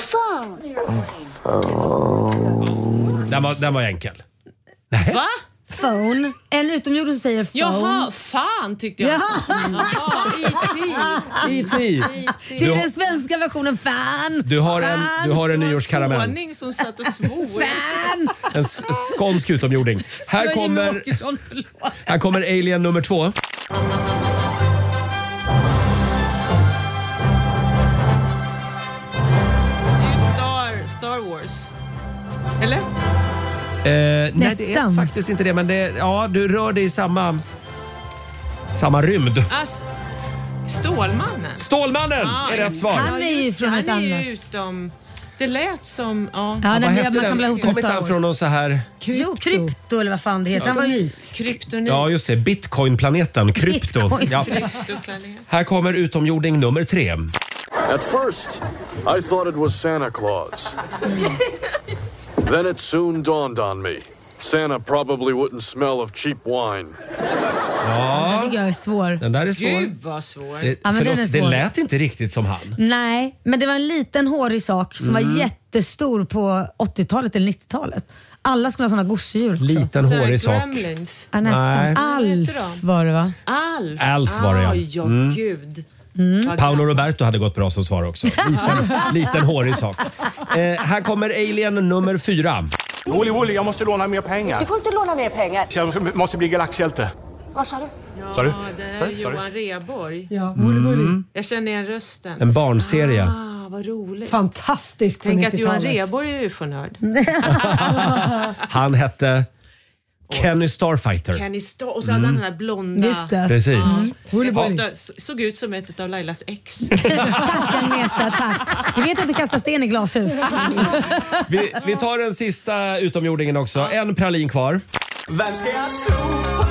Den var, den var enkel. Va? Phone. En utomjording som säger phone. Jaha, fan tyckte jag. Ja. Jaha, E T E T Det är den svenska versionen fan. Du har en, du har en Det var en nyårskaramell. skåning som satt och svor. Fan. En s- skånsk utomjording. Här Det var Jimmie kommer, Åkesson, förlåt. här kommer alien nummer två. Det är ju Star, Star Wars. Eller? Eh, nej, det är Nästan. faktiskt inte det. Men det, ja, du rör dig i samma, samma rymd. Ass, Stålmannen. Stålmannen Ah, är rätt svar. Han är ju just från det, ett han är ju annat. utom... Det lät som... Ja. Ja, Vad den, hette man kan den? bli ihop Kom med inte Star han Wars. från någon så här... Jo, krypto eller vad fan det heter. Han var ju... Kryptonit. Ja, just det. Bitcoinplaneten. Krypto. Bitcoin. Ja. Kryptoplanet. Här kommer utomjording nummer tre. At first, I thought it was Santa Claus. Then it soon dawned on me. Santa probably wouldn't smell of cheap wine. Ja, Den tycker jag är svår. den där är svår. Gud vad svår. Det, Ja, men förlåt, den är det svår. lät inte riktigt som han. Nej, men det var en liten hårig sak som Mm. var jättestor på åttiotalet eller nittiotalet. Alla skulle ha såna gosedjur också. Liten Så här hårig sak. Gremlins. Ja, nästan. Nej. Alf Vad heter de? var det va? Alf. Alf var det, ja. Aj, ja, Mm. gud. Mm. Paolo Roberto hade gått bra som svar också. Liten, liten hårig sak. Eh, här kommer alien nummer fyra. Wooly Wooly, jag måste låna mer pengar. Du får inte låna mer pengar. Jag måste bli galaxhjälte. Vad sa du? Sa du? Ja, det är Sorry, sorry. Johan Rheborg. Ja, Wooly Wooly. Jag känner igen rösten. En barnserie. Ah, vad roligt. Fantastisk från Tänk att Johan nittiotalet. Rheborg är U F O-nörd. Han hette Kenny Starfighter. Kenny Star och så hade han den där blonda... Just det. Precis. Ja. Ja. Såg ut som ett av Lailas ex. Tack Agneta, tack. Du vet att du kastar sten i glashus. Vi, vi tar den sista utomjordingen också. En pralin kvar. Vem ska jag tro på?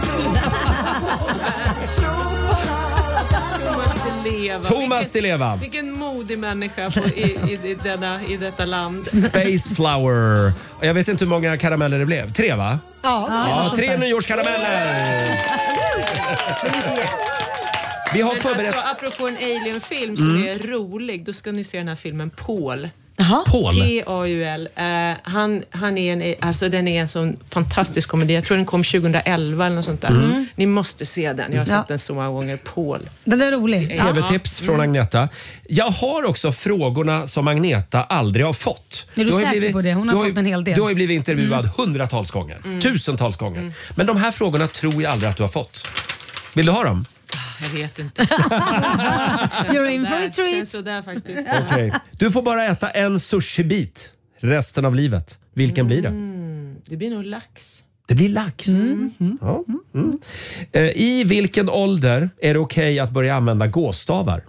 Thomas Di Leva. Thomas Di Leva. Vilken modig människa på, i, i, i, denna, i detta land. Space Flower. Och jag vet inte hur många karameller det blev. Tre va? Ja, Ja, tre nyårskarameller. Vi har Men förberett... alltså, apropå en alien-film som Mm. är rolig, då ska ni se den här filmen Paul. Paul? P A U L. Uh, han, han är en, alltså den är en sån fantastisk komedi. Jag tror den kom tjugoelva eller något sånt där. Mm. Ni måste se den. Jag har Ja. sett den så många gånger. Paul. Den är rolig. Ja. Tv-tips från Agneta. Jag har också frågorna som Agneta aldrig har fått. Är du har ju säker på det? Hon har du har fått ju- en hel del. Du har ju blivit intervjuad Mm. hundratals gånger. Mm. Tusentals gånger. Men de här frågorna tror jag aldrig att du har fått. Vill du ha dem? Jag vet inte. You're in for a Känns treat. sådär faktiskt. Okej. Du får bara äta en sushi-bit resten av livet. Vilken blir det? Mm, det blir nog lax. Det blir lax. Ja. Mm. Eh, I vilken ålder är det okej att börja använda gåstavar?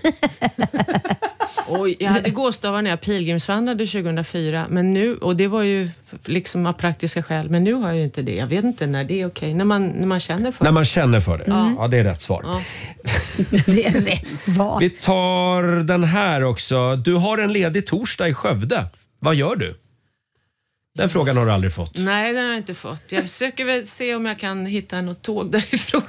Oj, jag hade gåstavar när jag pilgrimsvandrade tjugohundrafyra, men nu, och det var ju liksom av praktiska skäl, men nu har jag ju inte det. Jag vet inte när det är okej. När man, när man känner för När det. man känner för det. Mm. Ja, det är rätt svar. Ja. Det är rätt svar. Vi tar den här också. Du har en ledig torsdag i Skövde. Vad gör du? Den frågan har du aldrig fått. Nej, den har jag inte fått. Jag försöker väl se om jag kan hitta något tåg därifrån.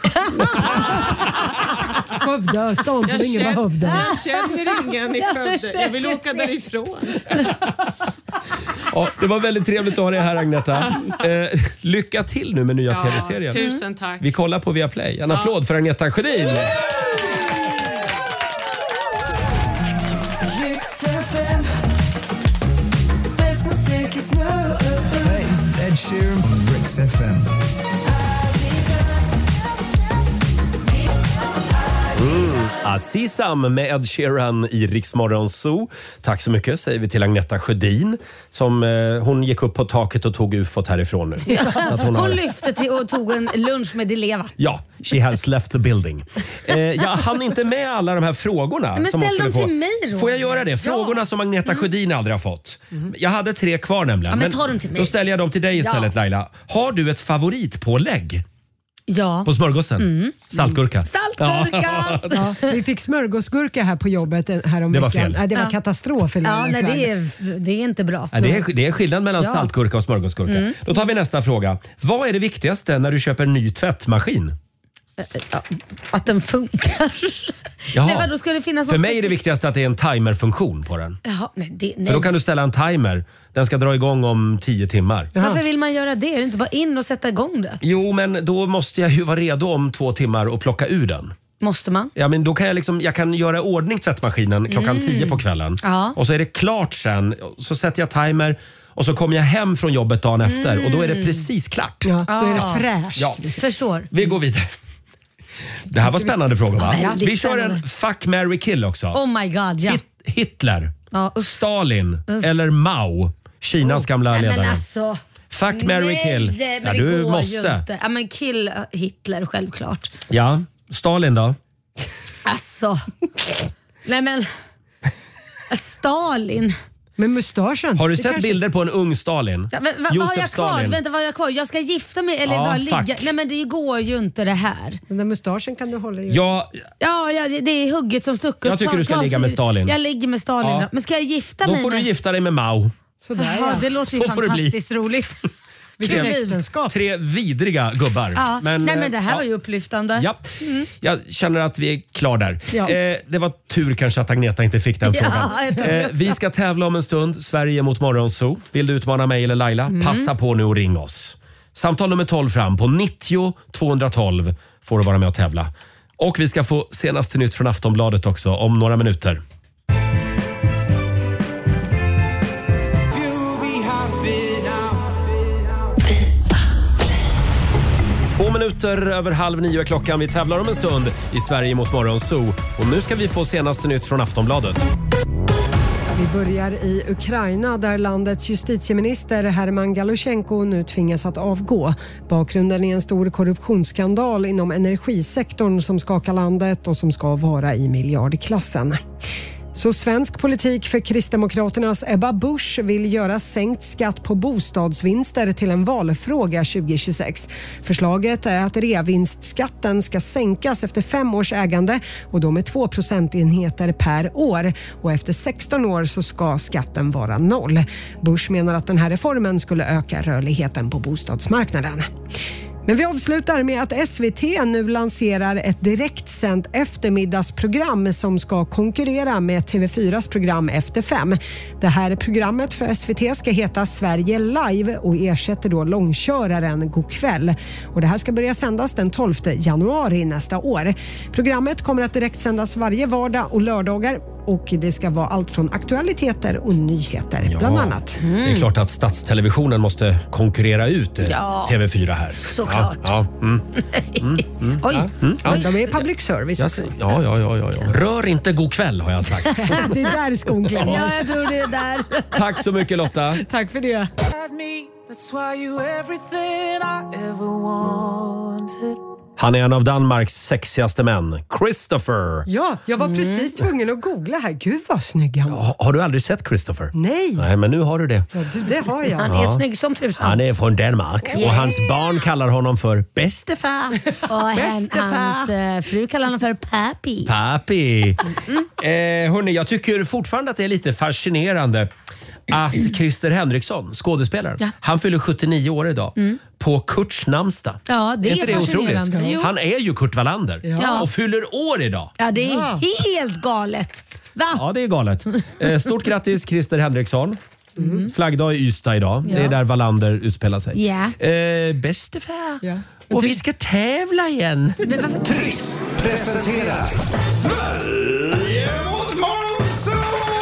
Skövde, stan som ingen var Skövde. jag känner ingen i Skövde. Jag vill åka därifrån. Ja, det var väldigt trevligt att ha dig här, Agneta. Eh, lycka till nu med nya Ja, tv-serien. tusen tack. Vi kollar på Viaplay. En applåd för Agneta Sjödin. Hey, this is Ed Sheeran on Rix F M. Mm. Azizam med Ed Sheeran i Rix Morgon Zoo. Tack så mycket säger vi till Agneta Sjödin som eh, hon gick upp på taket och tog ufot härifrån nu. Ja. Så att Hon, har- lyfte till och tog en lunch med Di Leva. Ja, she has left the building. Eh, jag hann inte med alla de här frågorna. Men som hon ställ skulle dem få. till mig, Roger. Får jag göra det? Frågorna som Agneta Sjödin aldrig har fått. Jag hade tre kvar nämligen. Ja, men ta dem till mig. Då ställer jag dem till dig istället, Ja. Laila. Har du ett favoritpålägg Ja. på smörgåsen? Mm. Saltgurka? Salt. saltgurka! Ja, vi fick smörgåsgurka här på jobbet här om Det var veckan. fel. Ja, det var Ja. katastrof i Ja, nej, Lailas det värld. är, det är inte bra. Ja, det, är, det är skillnad mellan Ja. saltgurka och smörgåsgurka. Mm. Då tar vi nästa fråga. Vad är det viktigaste när du köper en ny tvättmaskin? Att den funkar. Jaha. Nej, vadå, ska det finnas För något mig är det speciellt? viktigaste att det är en timerfunktion på den. Jaha, nej, det, nej. För då kan du ställa en timer. Den ska dra igång om tio timmar. Varför vill man göra det? Är det inte bara in och sätta igång det? Jo, men då måste jag ju vara redo om två timmar och plocka ur den. Måste man? Ja, men då kan jag, liksom, jag kan göra i ordning tvättmaskinen klockan Mm. tio på kvällen. Ja. Och så är det klart sen. Så sätter jag timer och så kommer jag hem från jobbet dagen efter Mm. och då är det precis klart. Ja, då är det Ah. fräscht. Ja. Förstår. Vi går vidare. Det här var spännande frågor, va? Ja, väldigt Vi kör en spännande. fuck, marry, kill också. Oh my god, ja. Hit- Hitler, Ja, usch. Stalin Usch. eller Mao, Kinas gamla Nej, ledare. men alltså. Fuck, marry, kill. Nej, men Ja, det du går måste. ju inte. Ja, men kill uh, Hitler, självklart. Ja, Stalin då? Alltså. Nej men. Stalin. Med mustaschen. Har du Det sett kanske- bilder på en ung Stalin? Ja, men, va, vad har Josef jag kvar? Stalin. Vänta, vad har jag kvar? Jag ska gifta mig eller Ja, bara ligga? fuck. Nej men det går ju inte det här. Den där mustaschen kan du hålla i. Ja, Ja, ja det- det är hugget som stucket. Jag tycker du ska Klas- ligga med Stalin. Jag ligger med Stalin. Ja. då. Men ska jag gifta då mig får du med... gifta dig med Mao. Sådär, Ja, ja. det låter ju Så får det bli. fantastiskt roligt. Vilket Vilket liv. äktenskap. Tre vidriga gubbar. Ja. Nej men det här ja. var ju upplyftande. Ja, Mm. jag känner att vi är klar där. Ja. Eh, det var tur kanske att Agneta inte fick den Ja, frågan. jag tror det Eh, också. vi ska tävla om en stund. Sverige mot Morgonzoo. Vill du utmana mig eller Laila? Mm. Passa på nu och ring oss. Samtal nummer tolv fram på nittio tvåhundratolv får du vara med och tävla. Och vi ska få senaste nytt från Aftonbladet också om några minuter. Två minuter över halv nio är klockan. Vi tävlar om en stund i Sverige mot Morgonzoo. Och nu ska vi få senaste nytt från Aftonbladet. Vi börjar i Ukraina där landets justitieminister Herman Galushenko nu tvingas att avgå. Bakgrunden är en stor korruptionsskandal inom energisektorn som skakar landet och som ska vara i miljardklassen. Så svensk politik för Kristdemokraternas Ebba Busch vill göra sänkt skatt på bostadsvinster till en valfråga tjugo tjugosex. Förslaget är att reavinstskatten ska sänkas efter fem års ägande och då med två procentenheter per år. Och efter sexton år så ska skatten vara noll. Busch menar att den här reformen skulle öka rörligheten på bostadsmarknaden. Men vi avslutar med att S V T nu lanserar ett direktsänt eftermiddagsprogram som ska konkurrera med T V fyras program Efter fem. Det här programmet för S V T ska heta Sverige Live och ersätter då långköraren Godkväll. Och det här ska börja sändas den tolfte januari nästa år. Programmet kommer att direktsändas varje vardag och lördagar och det ska vara allt från aktualiteter och nyheter bland annat. Det är klart att Statstelevisionen måste konkurrera ut eh, Ja. T V fyra här. Såklart. Ja, ja, mm. Mm, mm, Oj. ja, mm, ja. Men de är public service Ja, också. ja, ja, ja, ja, ja. Rör inte God kväll har jag sagt. Det är där skon klämmer. Ja, jag tror det är där. Tack så mycket Lotta. Tack för det. That's why you everything I ever wanted. Han är en av Danmarks sexigaste män, Christopher. Ja, jag var precis tvungen att googla här. Gud vad snygg han var. Ha, har du aldrig sett Christopher? Nej. Nej, men nu har du det. Ja, du, det har jag. Han är snygg som tusan. Han är från Danmark och hans barn kallar honom för bästefar. Och han, Bästa hans eh, fru kallar honom för Papi. Papi. Eh, hörni, jag tycker fortfarande att det är lite fascinerande att Christer Henriksson, skådespelaren, Ja. han fyller sjuttionio år idag på Kurts namnsdag. Ja, det är, inte det fascinerande. otroligt? Jo. Han är ju Kurt Wallander Ja. och fyller år idag. Ja, det är Ja. helt galet. Va? Ja, det är galet. Eh, stort grattis Christer Henriksson. Flaggdag i Ystad idag. Det är där Wallander utspelar sig. Ja. Eh, bästefar. Ja. Och vi ska tävla igen. Triss presenterar Sverige mot Morgonzoo!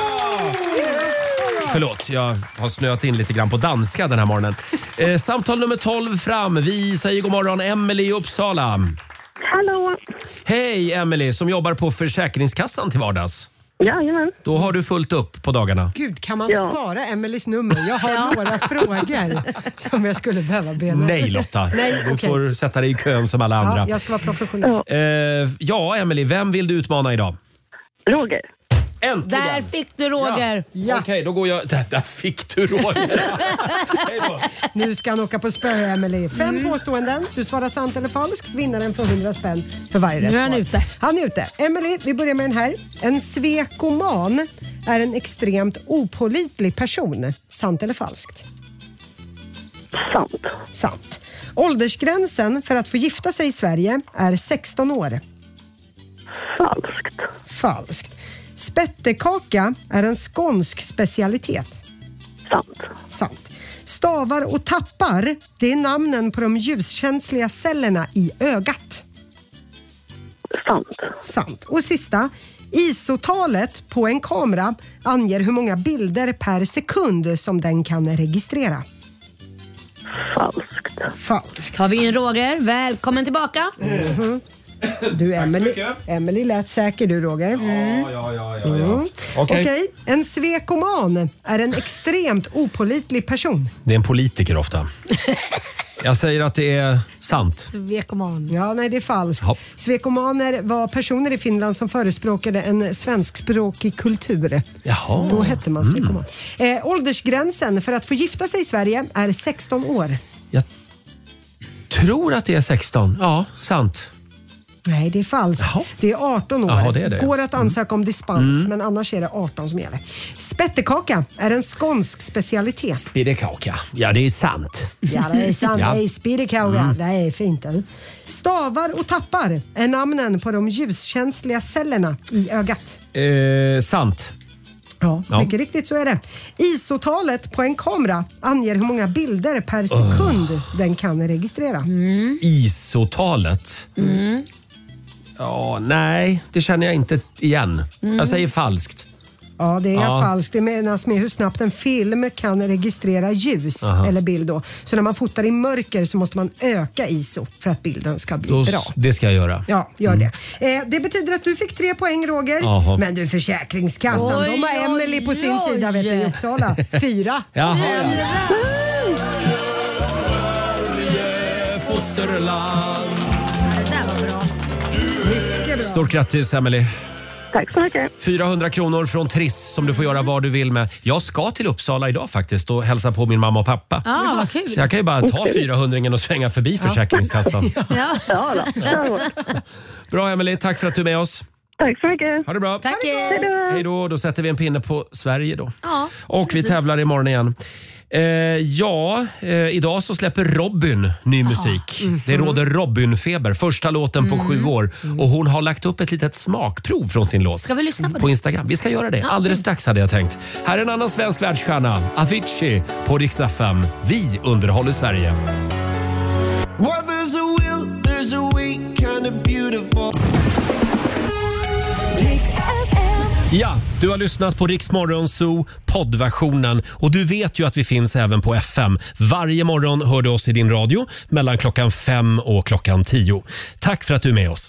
Förlåt, jag har snöat in lite grann på danska den här morgonen. Eh, samtal nummer tolv fram. Vi säger god morgon, Emily i Uppsala. Hallå! Hej Emily som jobbar på Försäkringskassan till vardags. Jajamän. Då har du fullt upp på dagarna. Gud, kan man Ja. spara Emelies nummer? Jag har några frågor som jag skulle behöva bena. Nej Lotta, Nej, du okej. får sätta dig i kön som alla andra. Ja, jag ska vara professionell. Ja. Eh, ja, Emily, vem vill du utmana idag? Roger. Äntligen! Där fick du Roger. Ja. Okej, okay, då går jag... Där, där fick du Roger. Hej då. Nu ska han åka på spö, Emily. Fem mm. påståenden. Du svarar sant eller falskt. Vinnaren får hundra spänn för varje rätt svar. Nu är han ute. Han är ute. Emily, vi börjar med den här. En svekoman är en extremt opålitlig person. Sant eller falskt? Sant. Sant. Åldersgränsen för att få gifta sig i Sverige är sexton år. Falskt. Falskt. Spettekaka är en skånsk specialitet. Sant. Sant. Stavar och tappar, det är namnen på de ljuskänsliga cellerna i ögat. Sant. Sant. Och sista, I S O-talet på en kamera anger hur många bilder per sekund som den kan registrera. Falskt. Falskt. Tar vi in Roger. Välkommen tillbaka. Mm-hmm. Du, Emily, Emily lät säker du, Roger. Mm. Ja, ja, ja, ja, ja. Mm. Okej. Okay. Okay. En svekoman är en extremt opålitlig person. Det är en politiker ofta. Jag säger att det är sant. Svekoman. Ja, nej, det är falskt. Ja. Svekomaner var personer i Finland som förespråkade en svenskspråkig kultur. Jaha. Då hette man svekoman. Mm. Eh, åldersgränsen för att få gifta sig i Sverige är sexton år. Jag tror att det är sexton. Ja, sant. Nej, det är falskt. Jaha. Det är arton år. Jaha, det är det. Går att ansöka om dispens, mm. men annars är det arton som gäller. Spettekaka är en skånsk specialitet. Spettekaka. Ja, det är sant. Ja, det är sant. Ja. Det är spettekaka. Mm. Det är fint. Stavar och tappar är namnen på de ljuskänsliga cellerna i ögat. Eh, sant. Ja, ja, mycket riktigt så är det. I S O-talet på en kamera anger hur många bilder per sekund oh. den kan registrera. Mm. I S O-talet? Mm. Ja, nej, det känner jag inte igen. Mm. Jag säger falskt. Ja, det är ja. falskt. Det menas med hur snabbt en film kan registrera ljus Aha. eller bild då. Så när man fotar i mörker så måste man öka I S O för att bilden ska bli då, bra. Det ska jag göra. Ja, gör mm. det. Eh, det betyder att du fick tre poäng, Roger. Aha. Men du, Försäkringskassan, oj, de har Emily på sin oj. sida vet du, i Uppsala. Fyra. Jaha, ja. Fosterland. Det där var bra. Mycket bra. Stort grattis, Emily. Tack så mycket. fyrahundra kronor från Triss som du får göra vad du vill med. Jag ska till Uppsala idag faktiskt och hälsa på min mamma och pappa. Ah, vad kul. Så jag kan ju bara ta fyrahundringen och svänga förbi ja. Försäkringskassan. Ja. Ja, då. Bra, Emily, tack för att du är med oss. Tack så mycket. Ha det bra. Tack. Hej då. Hej då. Då sätter vi en pinne på Sverige då. Ja, och precis. vi tävlar imorgon igen. Eh, ja, eh, idag så släpper Robyn ny musik. Mm. Det råder Robyn-feber. Första låten på Mm. sju år. Mm. Och hon har lagt upp ett litet smakprov från sin låt. Ska vi lyssna på det? På Instagram. Vi ska göra det. Ja, Alldeles okay. strax hade jag tänkt. Här är en annan svensk världsstjärna. Avicii på Rix F M. Vi underhåller Sverige. Well, there's a will, there's a way, kind of beautiful. Ja, du har lyssnat på Rix Morgon Zoo poddversionen och du vet ju att vi finns även på F M. Varje morgon hör du oss i din radio mellan klockan fem och klockan tio. Tack för att du är med oss.